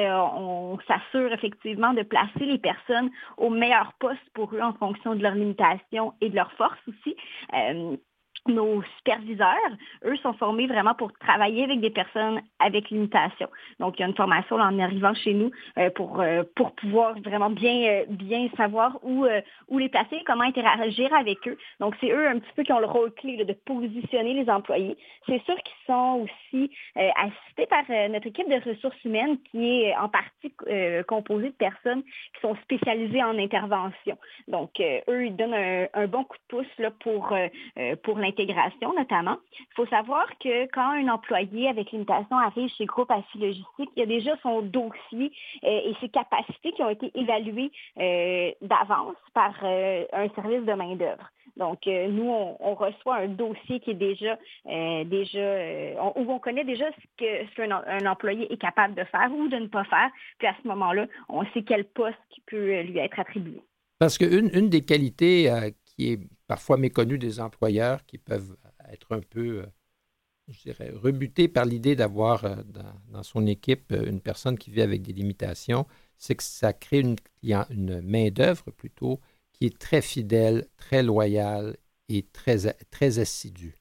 qu'on euh, s'assure effectivement de placer les personnes au meilleur poste pour eux en fonction de leurs limitations et de leurs forces aussi. Euh, Nos superviseurs, eux, sont formés vraiment pour travailler avec des personnes avec limitation. Donc, il y a une formation là, en arrivant chez nous euh, pour, euh, pour pouvoir vraiment bien, euh, bien savoir où, euh, où les placer, comment interagir avec eux. Donc, c'est eux un petit peu qui ont le rôle clé là, de positionner les employés. C'est sûr qu'ils sont aussi euh, assistés par euh, notre équipe de ressources humaines qui est en partie euh, composée de personnes qui sont spécialisées en intervention. Donc, euh, eux, ils donnent un, un bon coup de pouce là, pour, euh, pour l'intégration. Intégration notamment. Il faut savoir que quand un employé avec limitation arrive chez Groupe AFI Logistique, il y a déjà son dossier euh, et ses capacités qui ont été évaluées euh, d'avance par euh, un service de main-d'œuvre. Donc, euh, nous, on, on reçoit un dossier qui est déjà, euh, déjà euh, on, où on connaît déjà ce, que, ce qu'un un employé est capable de faire ou de ne pas faire. Puis à ce moment-là, on sait quel poste qui peut lui être attribué. Parce qu'une une des qualités euh, qui est parfois méconnue des employeurs qui peuvent être un peu, euh, je dirais, rebuté par l'idée d'avoir euh, dans, dans son équipe euh, une personne qui vit avec des limitations, c'est que ça crée une, une main-d'œuvre plutôt qui est très fidèle, très loyale et très, très assidue.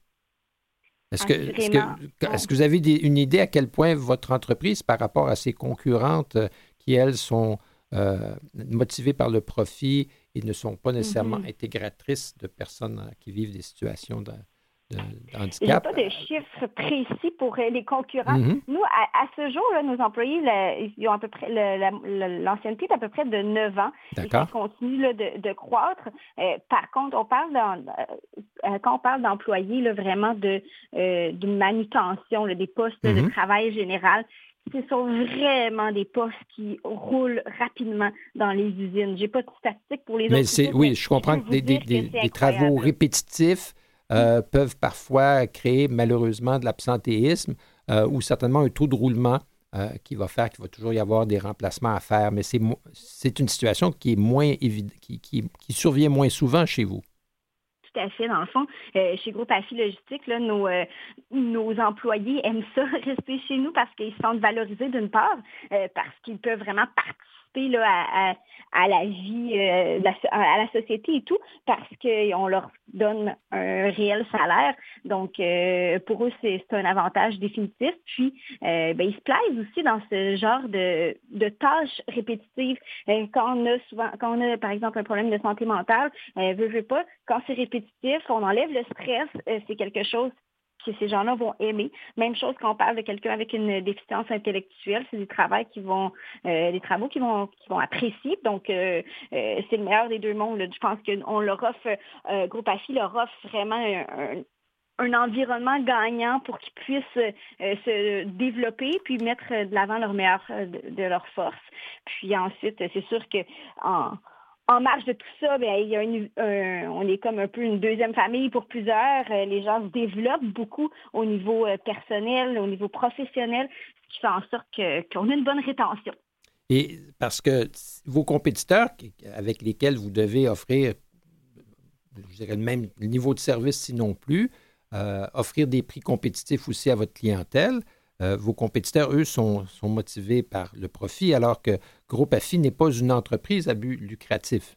Est-ce que, est-ce que, est-ce que vous avez des, une idée à quel point votre entreprise, par rapport à ses concurrentes euh, qui, elles, sont euh, motivées par le profit et ne sont pas nécessairement mm-hmm. intégratrices de personnes euh, qui vivent des situations de, de, de handicap? Il n'y a pas de chiffres précis pour les concurrents. Mm-hmm. Nous, à, à ce jour, là, nos employés, là, ils ont à peu près le, la, le, l'ancienneté est à peu près de neuf ans. D'accord. Et ça continue là, de, de croître. Euh, par contre, on parle dans, euh, quand on parle d'employés, là, vraiment de, euh, de manutention, là, des postes mm-hmm. de travail général, ce sont vraiment des postes qui roulent rapidement dans les usines. Je n'ai pas de statistiques pour les mais autres. C'est, usines, oui, je comprends que des, des, des, des travaux répétitifs euh, mmh. peuvent parfois créer malheureusement de l'absentéisme euh, ou certainement un taux de roulement euh, qui va faire qu'il va toujours y avoir des remplacements à faire. Mais c'est, c'est une situation qui est moins évidente, qui, qui, qui survient moins souvent chez vous. Tout à fait. Dans le fond, euh, chez Groupe Affi Logistique, là, nos, euh, nos employés aiment ça, rester chez nous parce qu'ils se sentent valorisés d'une part, euh, parce qu'ils peuvent vraiment participer là, à, à, à la vie, euh, la, à la société et tout, parce qu'on leur donne un réel salaire. Donc, euh, pour eux, c'est, c'est un avantage définitif. Puis, euh, ben, ils se plaisent aussi dans ce genre de, de tâches répétitives. Euh, quand on a souvent, quand on a, par exemple, un problème de santé mentale, euh, veut, veut pas, quand c'est répétitif, on enlève le stress, euh, c'est quelque chose que ces gens-là vont aimer. Même chose quand on parle de quelqu'un avec une déficience intellectuelle, c'est des travaux qui vont, euh, des travaux qui vont, qui vont apprécier. Donc, euh, euh, c'est le meilleur des deux mondes. Là. Je pense qu'on leur offre, euh, Groupe Affi leur offre vraiment un, un, un environnement gagnant pour qu'ils puissent euh, se développer puis mettre de l'avant leur meilleur de, de leur force. Puis ensuite, c'est sûr que en En marge de tout ça, bien, il y a une, un, on est comme un peu une deuxième famille pour plusieurs. Les gens se développent beaucoup au niveau personnel, au niveau professionnel, ce qui fait en sorte que, qu'on a une bonne rétention. Et parce que vos compétiteurs avec lesquels vous devez offrir, je dirais, le même niveau de service, sinon plus, euh, offrir des prix compétitifs aussi à votre clientèle, Euh, vos compétiteurs, eux, sont, sont motivés par le profit, alors que Groupe Affi n'est pas une entreprise à but lucratif.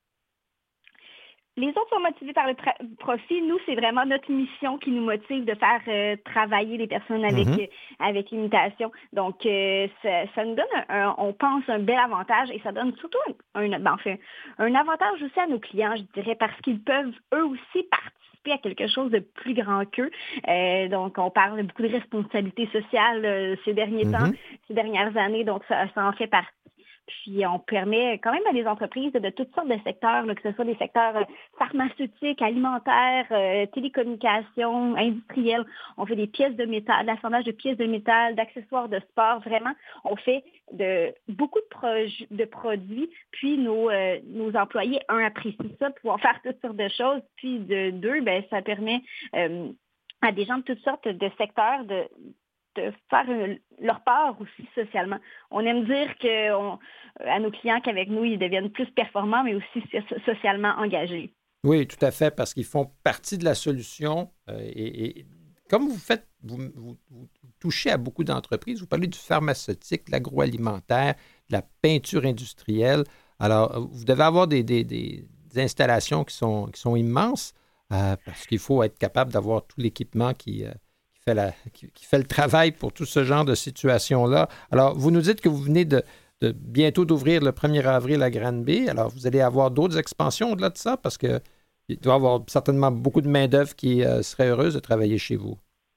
Les autres sont motivés par le pra- profit. Nous, c'est vraiment notre mission qui nous motive de faire euh, travailler les personnes avec, mm-hmm. euh, avec limitation. Donc, euh, ça, ça nous donne, un, un, on pense, un bel avantage et ça donne surtout un, un, ben, enfin, un avantage aussi à nos clients, je dirais, parce qu'ils peuvent eux aussi participer à quelque chose de plus grand qu'eux. Euh, donc, on parle beaucoup de responsabilité sociale euh, ces derniers mm-hmm. temps, ces dernières années, donc ça, ça en fait partie. Puis, on permet quand même à des entreprises de, de toutes sortes de secteurs, là, que ce soit des secteurs euh, pharmaceutiques, alimentaires, euh, télécommunications, industriels. On fait des pièces de métal, de l'assemblage de pièces de métal, d'accessoires de sport. Vraiment, on fait de beaucoup de, proj- de produits. Puis, nos, euh, nos employés, un, apprécient ça, pouvoir faire toutes sortes de choses. Puis, de deux, ben, ça permet euh, à des gens de toutes sortes de secteurs de de faire une, leur part aussi socialement. On aime dire que on, à nos clients qu'avec nous, ils deviennent plus performants, mais aussi socialement engagés. Oui, tout à fait, parce qu'ils font partie de la solution. Euh, et, et comme vous faites, vous, vous, vous touchez à beaucoup d'entreprises, vous parlez du pharmaceutique, de l'agroalimentaire, de la peinture industrielle. Alors, vous devez avoir des, des, des installations qui sont, qui sont immenses, euh, parce qu'il faut être capable d'avoir tout l'équipement qui... Euh, Fait la, qui, qui fait le travail pour tout ce genre de situation-là. Alors, vous nous dites que vous venez de, de bientôt d'ouvrir le premier avril à Granby. Alors, vous allez avoir d'autres expansions au-delà de ça parce qu'il doit y avoir certainement beaucoup de main-d'œuvre qui euh, serait heureuse de travailler chez vous.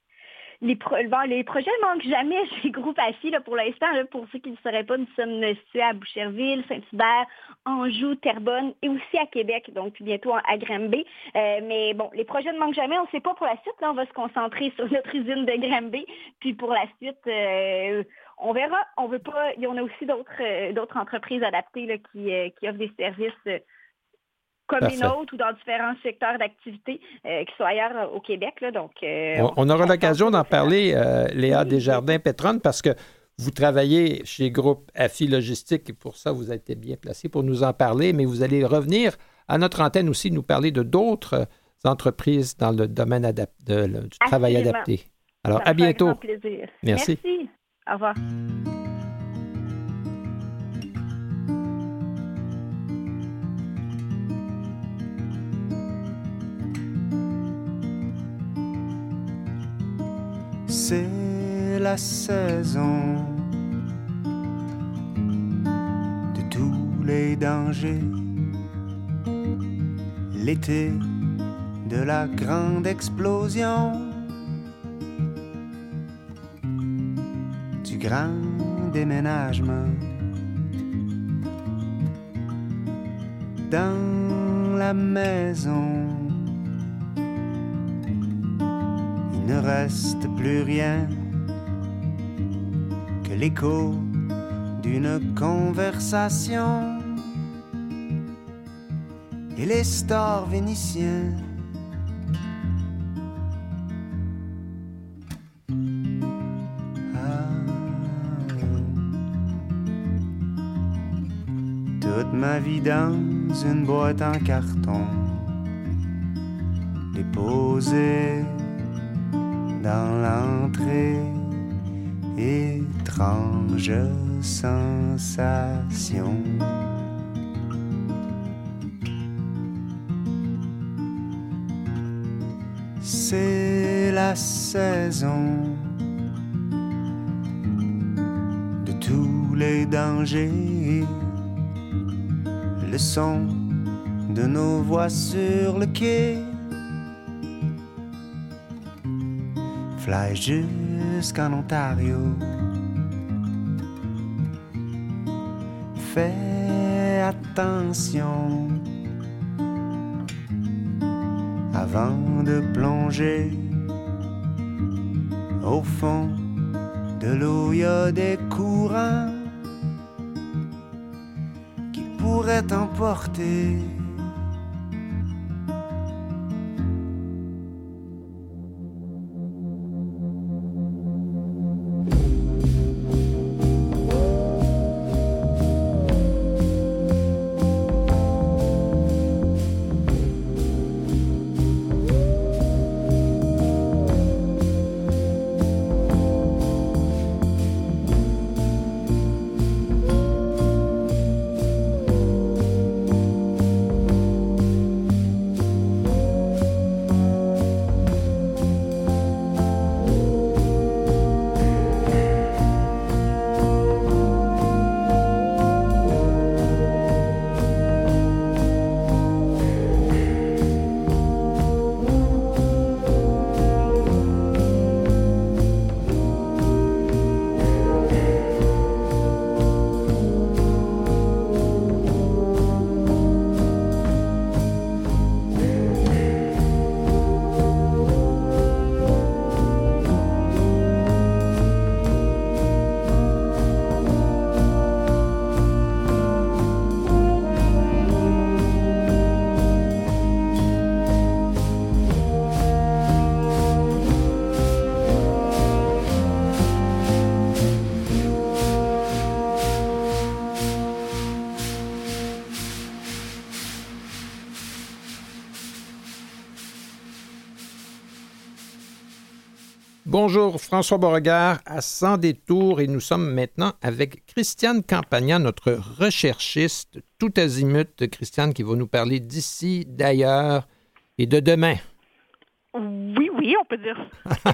Les, pro- bon, les projets ne manquent jamais chez Groupe Affi. Là, pour l'instant, là, pour ceux qui ne le sauraient pas, nous sommes situés à Boucherville, Saint-Hubert, Anjou, Terrebonne et aussi à Québec, donc bientôt à Granby. Euh, mais bon, les projets ne manquent jamais. On ne sait pas pour la suite. Là, on va se concentrer sur notre usine de Granby. Puis pour la suite, euh, on verra. On veut pas. Il y en a aussi d'autres, euh, d'autres entreprises adaptées là, qui, euh, qui offrent des services. Euh, comme Parfait. Les nôtres ou dans différents secteurs d'activité euh, qui soient ailleurs au Québec. Là, donc, euh, on, on aura l'occasion d'en parler, euh, Léa oui. Desjardins-Petronne, parce que vous travaillez chez Groupe Affi Logistique et pour ça, vous avez été bien placé pour nous en parler, mais vous allez revenir à notre antenne aussi, nous parler de d'autres entreprises dans le domaine adap- de, le, du travail adapté. Alors, Ça à me fait un bientôt. grand plaisir. Merci. Merci. Au revoir. C'est la saison de tous les dangers, l'été de la grande explosion, du grand déménagement. Dans la maison, il ne reste plus rien que l'écho d'une conversation et les stores vénitiens. Toute ma vie dans une boîte en carton, déposée dans l'entrée, étrange sensation. C'est la saison de tous les dangers, le son de nos voix sur le quai, fly jusqu'en Ontario. Fais attention avant de plonger au fond de l'eau. Il y a des courants pourrait t'emporter. Bonjour, François Beauregard à Sans détour et nous sommes maintenant avec Christiane Campagna, notre recherchiste tout azimut. Christiane qui va nous parler d'ici, d'ailleurs et de demain. Oui, oui, on peut dire ça.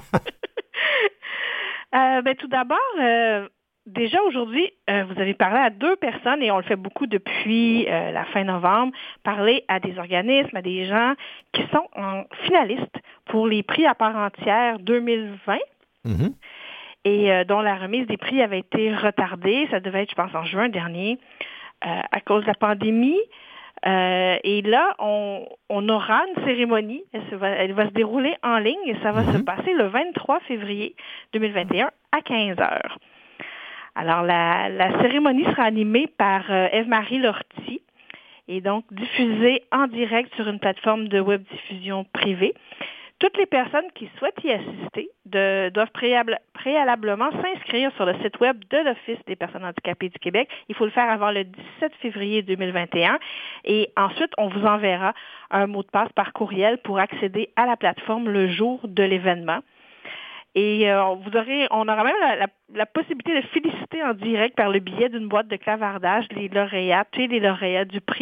euh, ben, tout d'abord, euh, déjà aujourd'hui, euh, vous avez parlé à deux personnes et on le fait beaucoup depuis euh, la fin novembre, parler à des organismes, à des gens qui sont en finalistes pour les prix à part entière deux mille vingt Mm-hmm. et euh, dont la remise des prix avait été retardée. Ça devait être, je pense, en juin dernier euh, à cause de la pandémie. Euh, et là, on, on aura une cérémonie. Elle, se va, elle va se dérouler en ligne et ça va mm-hmm. se passer le vingt-trois février deux mille vingt et un à quinze heures. Alors, la, la cérémonie sera animée par euh, Ève-Marie Lortie et donc diffusée en direct sur une plateforme de web diffusion privée. Toutes les personnes qui souhaitent y assister de, doivent préalable, préalablement s'inscrire sur le site web de l'Office des personnes handicapées du Québec. Il faut le faire avant le dix-sept février deux mille vingt et un. Et ensuite, on vous enverra un mot de passe par courriel pour accéder à la plateforme le jour de l'événement. Et euh, vous aurez, on aura même la, la, la possibilité de féliciter en direct par le biais d'une boîte de clavardage les lauréates et les lauréats du prix.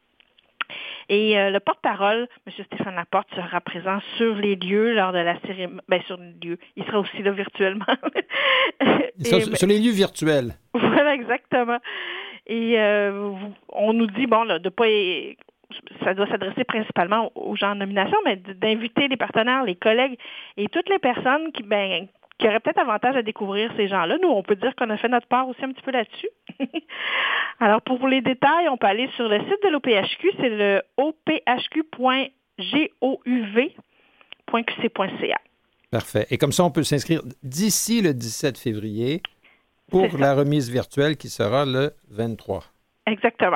Et euh, le porte-parole, M. Stéphane Laporte, sera présent sur les lieux lors de la cérémonie. Bien, sur les lieux. Il sera aussi là virtuellement. Et ça, et, sur les lieux virtuels. Voilà, exactement. Et euh, on nous dit, bon, là, de pas... ça doit s'adresser principalement aux gens en nomination, mais d'inviter les partenaires, les collègues et toutes les personnes qui, ben, qui auraient peut-être avantage à découvrir ces gens-là. Nous, on peut dire qu'on a fait notre part aussi un petit peu là-dessus. Alors, pour les détails, on peut aller sur le site de l'O P H Q, c'est le o p h q point gouv point q c point c a. Parfait. Et comme ça, on peut s'inscrire d'ici le dix-sept février pour la remise virtuelle qui sera le vingt-trois. Exactement.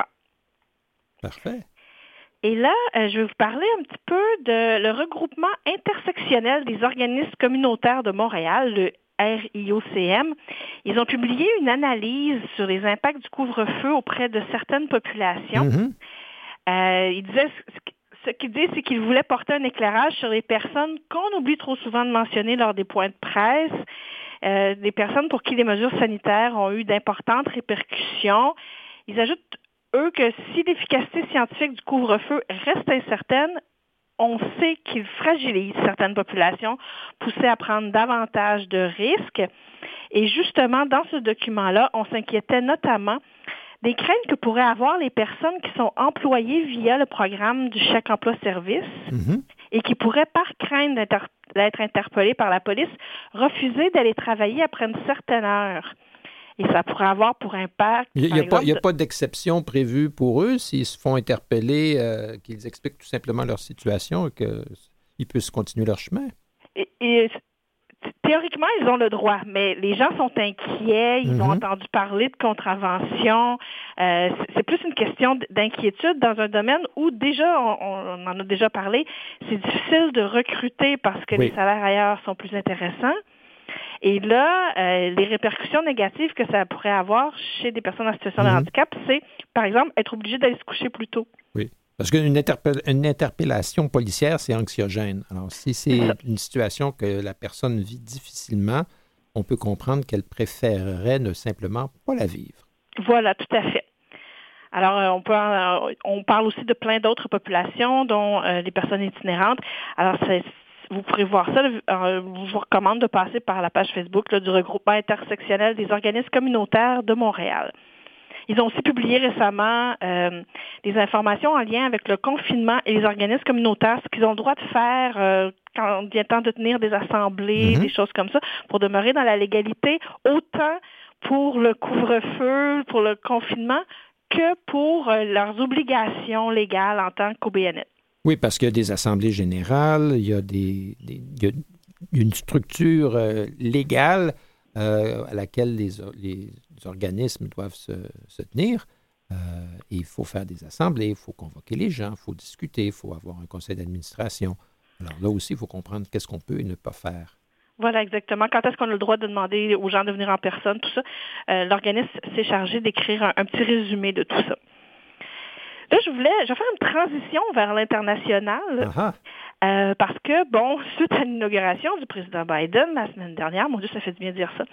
Parfait. Et là, euh, je vais vous parler un petit peu de le regroupement intersectionnel des organismes communautaires de Montréal, le R I O C M. Ils ont publié une analyse sur les impacts du couvre-feu auprès de certaines populations. Mm-hmm. Euh, ils disaient, ce qu'ils disent, c'est qu'ils voulaient porter un éclairage sur les personnes qu'on oublie trop souvent de mentionner lors des points de presse, euh, des personnes pour qui les mesures sanitaires ont eu d'importantes répercussions. Ils ajoutent eux, que si l'efficacité scientifique du couvre-feu reste incertaine, on sait qu'il fragilise certaines populations, poussées à prendre davantage de risques. Et justement, dans ce document-là, on s'inquiétait notamment des craintes que pourraient avoir les personnes qui sont employées via le programme du chèque emploi-service mm-hmm. et qui pourraient, par crainte d'inter- d'être interpellées par la police, refuser d'aller travailler après une certaine heure. Et ça pourrait avoir pour impact... Il n'y a, a pas d'exception prévue pour eux s'ils se font interpeller, euh, qu'ils expliquent tout simplement leur situation et qu'ils puissent continuer leur chemin. Et, et, théoriquement, ils ont le droit, mais les gens sont inquiets, ils mm-hmm. ont entendu parler de contraventions. Euh, c'est plus une question d'inquiétude dans un domaine où déjà, on, on en a déjà parlé, c'est difficile de recruter parce que oui. les salaires ailleurs sont plus intéressants. Et là, euh, les répercussions négatives que ça pourrait avoir chez des personnes en situation mm-hmm. de handicap, c'est, par exemple, être obligé d'aller se coucher plus tôt. Oui, parce qu'une interpell- une interpellation policière, c'est anxiogène. Alors, si c'est une situation que la personne vit difficilement, on peut comprendre qu'elle préférerait ne simplement pas la vivre. Voilà, tout à fait. Alors, on, peut, on parle aussi de plein d'autres populations, dont euh, les personnes itinérantes. Alors, c'est vous pourrez voir ça. Je vous recommande de passer par la page Facebook là, du regroupement intersectionnel des organismes communautaires de Montréal. Ils ont aussi publié récemment euh, des informations en lien avec le confinement et les organismes communautaires, ce qu'ils ont le droit de faire euh, quand il vient temps de tenir des assemblées, mm-hmm. des choses comme ça, pour demeurer dans la légalité, autant pour le couvre-feu, pour le confinement, que pour euh, leurs obligations légales en tant qu'O B N L. Oui, parce qu'il y a des assemblées générales, il y a, des, des, il y a une structure euh, légale euh, à laquelle les, les organismes doivent se, se tenir. Euh, et il faut faire des assemblées, il faut convoquer les gens, il faut discuter, il faut avoir un conseil d'administration. Alors là aussi, il faut comprendre qu'est-ce qu'on peut et ne pas faire. Voilà, exactement. Quand est-ce qu'on a le droit de demander aux gens de venir en personne, tout ça? Euh, l'organisme s'est chargé d'écrire un, un petit résumé de tout ça. Là, je voulais, je vais faire une transition vers l'international uh-huh. euh, parce que, bon, suite à l'inauguration du président Biden la semaine dernière, mon Dieu, ça fait du bien de dire ça,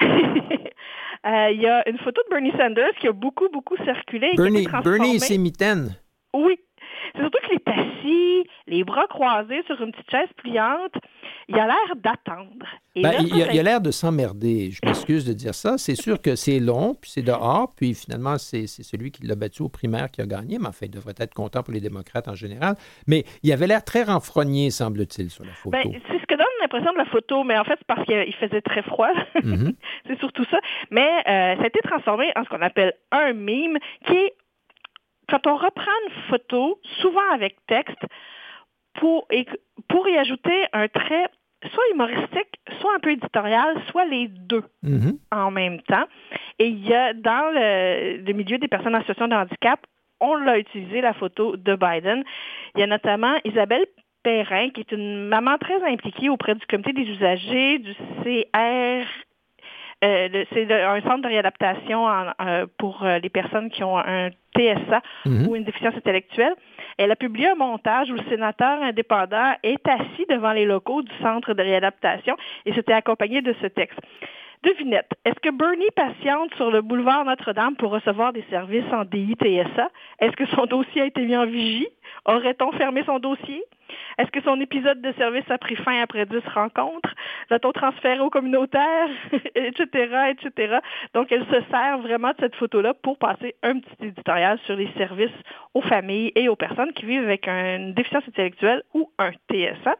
euh, il y a une photo de Bernie Sanders qui a beaucoup, beaucoup circulé. Bernie, Bernie et ses mitaines. Oui. C'est surtout qu'il est assis, les bras croisés sur une petite chaise pliante. Il a l'air d'attendre. Et ben, là, il, ça, il a l'air de s'emmerder. Je m'excuse de dire ça. C'est sûr que c'est long, puis c'est dehors, puis finalement, c'est, c'est celui qui l'a battu aux primaires qui a gagné, mais enfin, il devrait être content pour les démocrates en général. Mais il avait l'air très renfrogné, semble-t-il, sur la photo. Ben, c'est ce que donne l'impression de la photo, mais en fait, c'est parce qu'il faisait très froid. Mm-hmm. C'est surtout ça. Mais euh, ça a été transformé en ce qu'on appelle un meme, qui est quand on reprend une photo, souvent avec texte, pour, et, pour y ajouter un trait soit humoristique, soit un peu éditorial, soit les deux mm-hmm. en même temps. Et il y a, dans le, le milieu des personnes en situation de handicap, on l'a utilisé, la photo de Biden. Il y a notamment Isabelle Perrin, qui est une maman très impliquée auprès du comité des usagers, du C R Euh, le, c'est le, un centre de réadaptation en, euh, pour euh, les personnes qui ont un T S A mm-hmm. ou une déficience intellectuelle. Elle a publié un montage où le sénateur indépendant est assis devant les locaux du centre de réadaptation et c'était accompagné de ce texte. Devinette, est-ce que Bernie patiente sur le boulevard Notre-Dame pour recevoir des services en D I T S A? Est-ce que son dossier a été mis en vigie? Aurait-on fermé son dossier? Est-ce que son épisode de service a pris fin après dix rencontres? L'a-t-on transféré au communautaire? etc., et cetera. Donc, elle se sert vraiment de cette photo-là pour passer un petit éditorial sur les services aux familles et aux personnes qui vivent avec une déficience intellectuelle ou un T S A.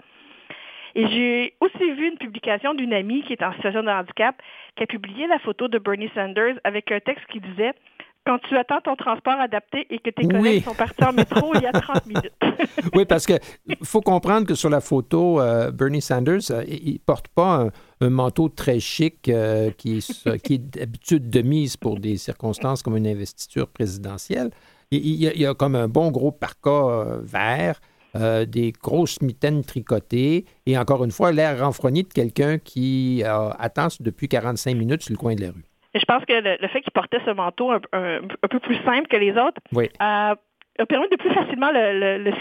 Et j'ai aussi vu une publication d'une amie qui est en situation de handicap qui a publié la photo de Bernie Sanders avec un texte qui disait « Quand tu attends ton transport adapté et que tes collègues oui. sont partis en métro il y a trente minutes. » Oui, parce qu'il faut comprendre que sur la photo, euh, Bernie Sanders, euh, il ne porte pas un, un manteau très chic euh, qui, est, qui est d'habitude de mise pour des circonstances comme une investiture présidentielle. Il, il, y, a, il y a comme un bon gros parka euh, vert, Euh, des grosses mitaines tricotées et encore une fois, l'air renfrogné de quelqu'un qui euh, attend depuis quarante-cinq minutes sur le coin de la rue. Et je pense que le, le fait qu'il portait ce manteau un, un, un peu plus simple que les autres oui. euh, a permis de plus facilement le, le, le,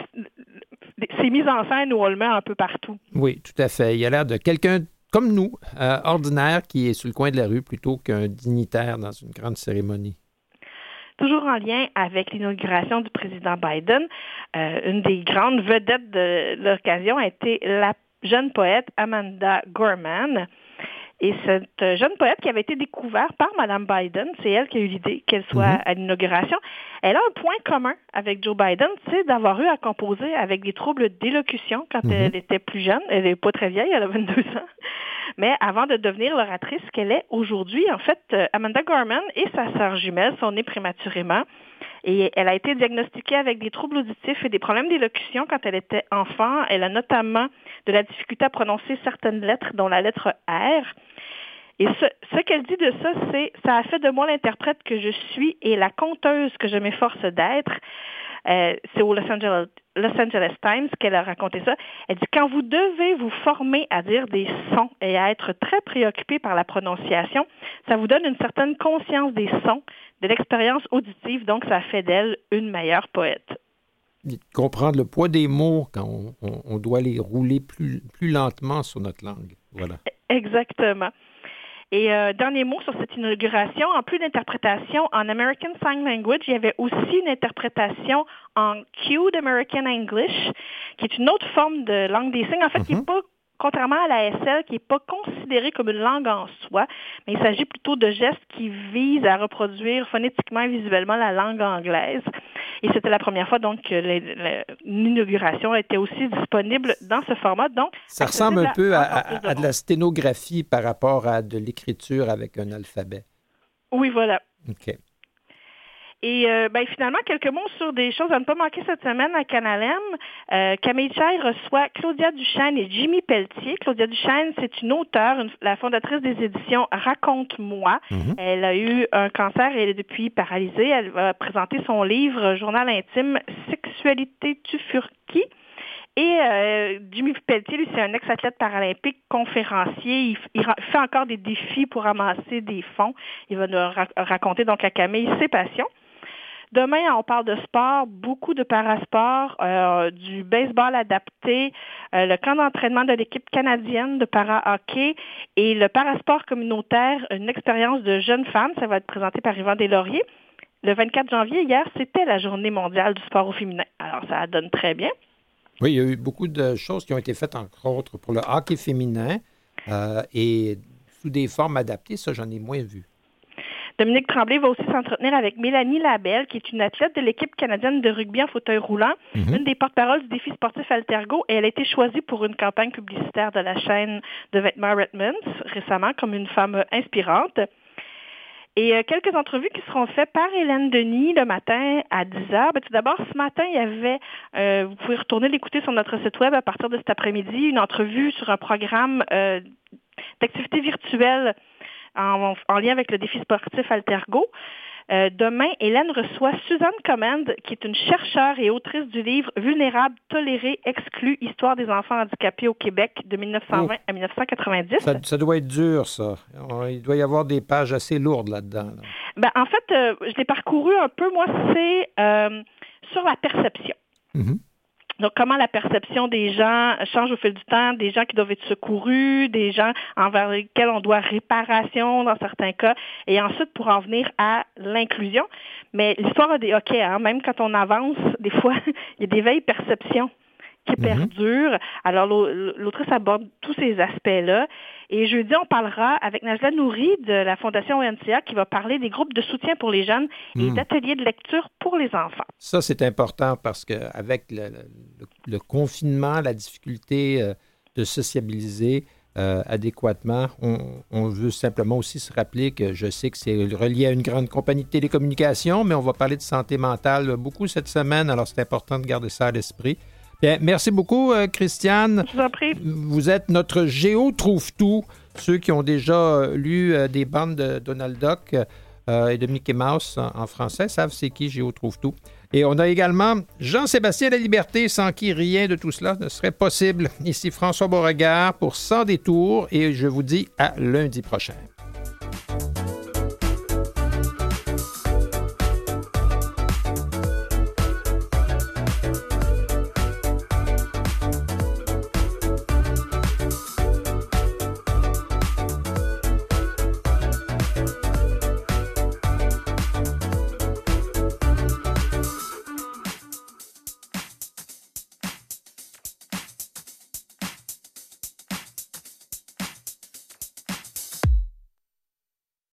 le, ses mises en scène où on le met un peu partout. Oui, tout à fait. Il a l'air de quelqu'un comme nous, euh, ordinaire, qui est sur le coin de la rue plutôt qu'un dignitaire dans une grande cérémonie. Toujours en lien avec l'inauguration du président Biden, euh, une des grandes vedettes de l'occasion a été la jeune poète Amanda Gorman. Et cette jeune poète qui avait été découverte par Mme Biden, c'est elle qui a eu l'idée qu'elle soit mm-hmm. à l'inauguration. Elle a un point commun avec Joe Biden, c'est d'avoir eu à composer avec des troubles d'élocution quand mm-hmm. elle était plus jeune. Elle n'est pas très vieille, elle a vingt-deux ans. Mais avant de devenir l'oratrice qu'elle est aujourd'hui, en fait, Amanda Gorman et sa sœur jumelle sont nées prématurément. Et elle a été diagnostiquée avec des troubles auditifs et des problèmes d'élocution quand elle était enfant. Elle a notamment de la difficulté à prononcer certaines lettres, dont la lettre R. Et ce, ce qu'elle dit de ça, c'est « Ça a fait de moi l'interprète que je suis et la conteuse que je m'efforce d'être ». Euh, c'est au Los Angeles, Los Angeles Times qu'elle a raconté ça. Elle dit « Quand vous devez vous former à dire des sons et à être très préoccupé par la prononciation, ça vous donne une certaine conscience des sons, de l'expérience auditive, donc ça fait d'elle une meilleure poète. » Comprendre le poids des mots quand on, on, on doit les rouler plus, plus lentement sur notre langue. Voilà. Exactement. Et euh, dernier mot sur cette inauguration, en plus d'interprétation en American Sign Language, il y avait aussi une interprétation en Cued American English, qui est une autre forme de langue des signes, en fait, mm-hmm. qui n'est pas, contrairement à la S L, qui n'est pas considérée comme une langue en soi, mais il s'agit plutôt de gestes qui visent à reproduire phonétiquement et visuellement la langue anglaise. Et c'était la première fois donc que l'inauguration était aussi disponible dans ce format. Donc, ça ressemble un peu à, à, à de la sténographie par rapport à de l'écriture avec un alphabet. Oui, voilà. OK. Et euh, ben, finalement, quelques mots sur des choses à ne pas manquer cette semaine à Canal M. Euh, Camille Chaille reçoit Claudia Duchesne et Jimmy Pelletier. Claudia Duchesne, c'est une auteure, une, la fondatrice des éditions Raconte-moi. Mm-hmm. Elle a eu un cancer et elle est depuis paralysée. Elle va présenter son livre Journal intime Sexualité Tufurki. Et euh, Jimmy Pelletier, lui, c'est un ex-athlète paralympique, conférencier. Il, il fait encore des défis pour amasser des fonds. Il va nous ra- raconter donc à Camille ses passions. Demain, on parle de sport, beaucoup de parasport, euh, du baseball adapté, euh, le camp d'entraînement de l'équipe canadienne de para-hockey et le parasport communautaire, une expérience de jeunes femmes. Ça va être présenté par Yvan Deslauriers. Le vingt-quatre janvier, hier, c'était la journée mondiale du sport au féminin. Alors, ça donne très bien. Oui, il y a eu beaucoup de choses qui ont été faites, entre autres, pour le hockey féminin euh, et sous des formes adaptées. Ça, j'en ai moins vu. Dominique Tremblay va aussi s'entretenir avec Mélanie Labelle, qui est une athlète de l'équipe canadienne de rugby en fauteuil roulant, mm-hmm. une des porte-paroles du défi sportif Altergo, et elle a été choisie pour une campagne publicitaire de la chaîne de vêtements Redmond récemment comme une femme inspirante. Et euh, quelques entrevues qui seront faites par Hélène Denis le matin à dix heures. Ben, tout d'abord, ce matin, il y avait, euh, vous pouvez retourner l'écouter sur notre site web à partir de cet après-midi, une entrevue sur un programme euh, d'activité virtuelle En, en lien avec le défi sportif Altergo. Euh, demain, Hélène reçoit Suzanne Command, qui est une chercheure et autrice du livre « Vulnérables, tolérés, exclus, Histoire des enfants handicapés au Québec de dix-neuf cent vingt oh. à dix-neuf cent quatre-vingt-dix ». Ça, ça doit être dur, ça. Il doit y avoir des pages assez lourdes là-dedans. Là. Ben, en fait, euh, je l'ai parcouru un peu. Moi, c'est euh, sur la perception. Mm-hmm. Donc, comment la perception des gens change au fil du temps, des gens qui doivent être secourus, des gens envers lesquels on doit réparation dans certains cas, et ensuite pour en venir à l'inclusion. Mais l'histoire a des hockey, hein, même quand on avance, des fois, il y a des veilles perceptions qui mm-hmm. perdurent. Alors, l'autrice aborde tous ces aspects-là. Et jeudi, on parlera avec Najla Nouri de la Fondation O N C A qui va parler des groupes de soutien pour les jeunes et mmh. d'ateliers de lecture pour les enfants. Ça, c'est important parce qu'avec le, le, le confinement, la difficulté euh, de sociabiliser euh, adéquatement, on, on veut simplement aussi se rappeler que je sais que c'est relié à une grande compagnie de télécommunications, mais on va parler de santé mentale beaucoup cette semaine, alors c'est important de garder ça à l'esprit. Bien, merci beaucoup, euh, Christiane. Je vous en prie. Vous êtes notre Géo trouve-tout. Ceux qui ont déjà euh, lu euh, des bandes de Donald Duck euh, et de Mickey Mouse en, en français savent c'est qui Géo trouve-tout. Et on a également Jean-Sébastien Laliberté, sans qui rien de tout cela ne serait possible. Ici François Beauregard pour Sans détour et je vous dis à lundi prochain.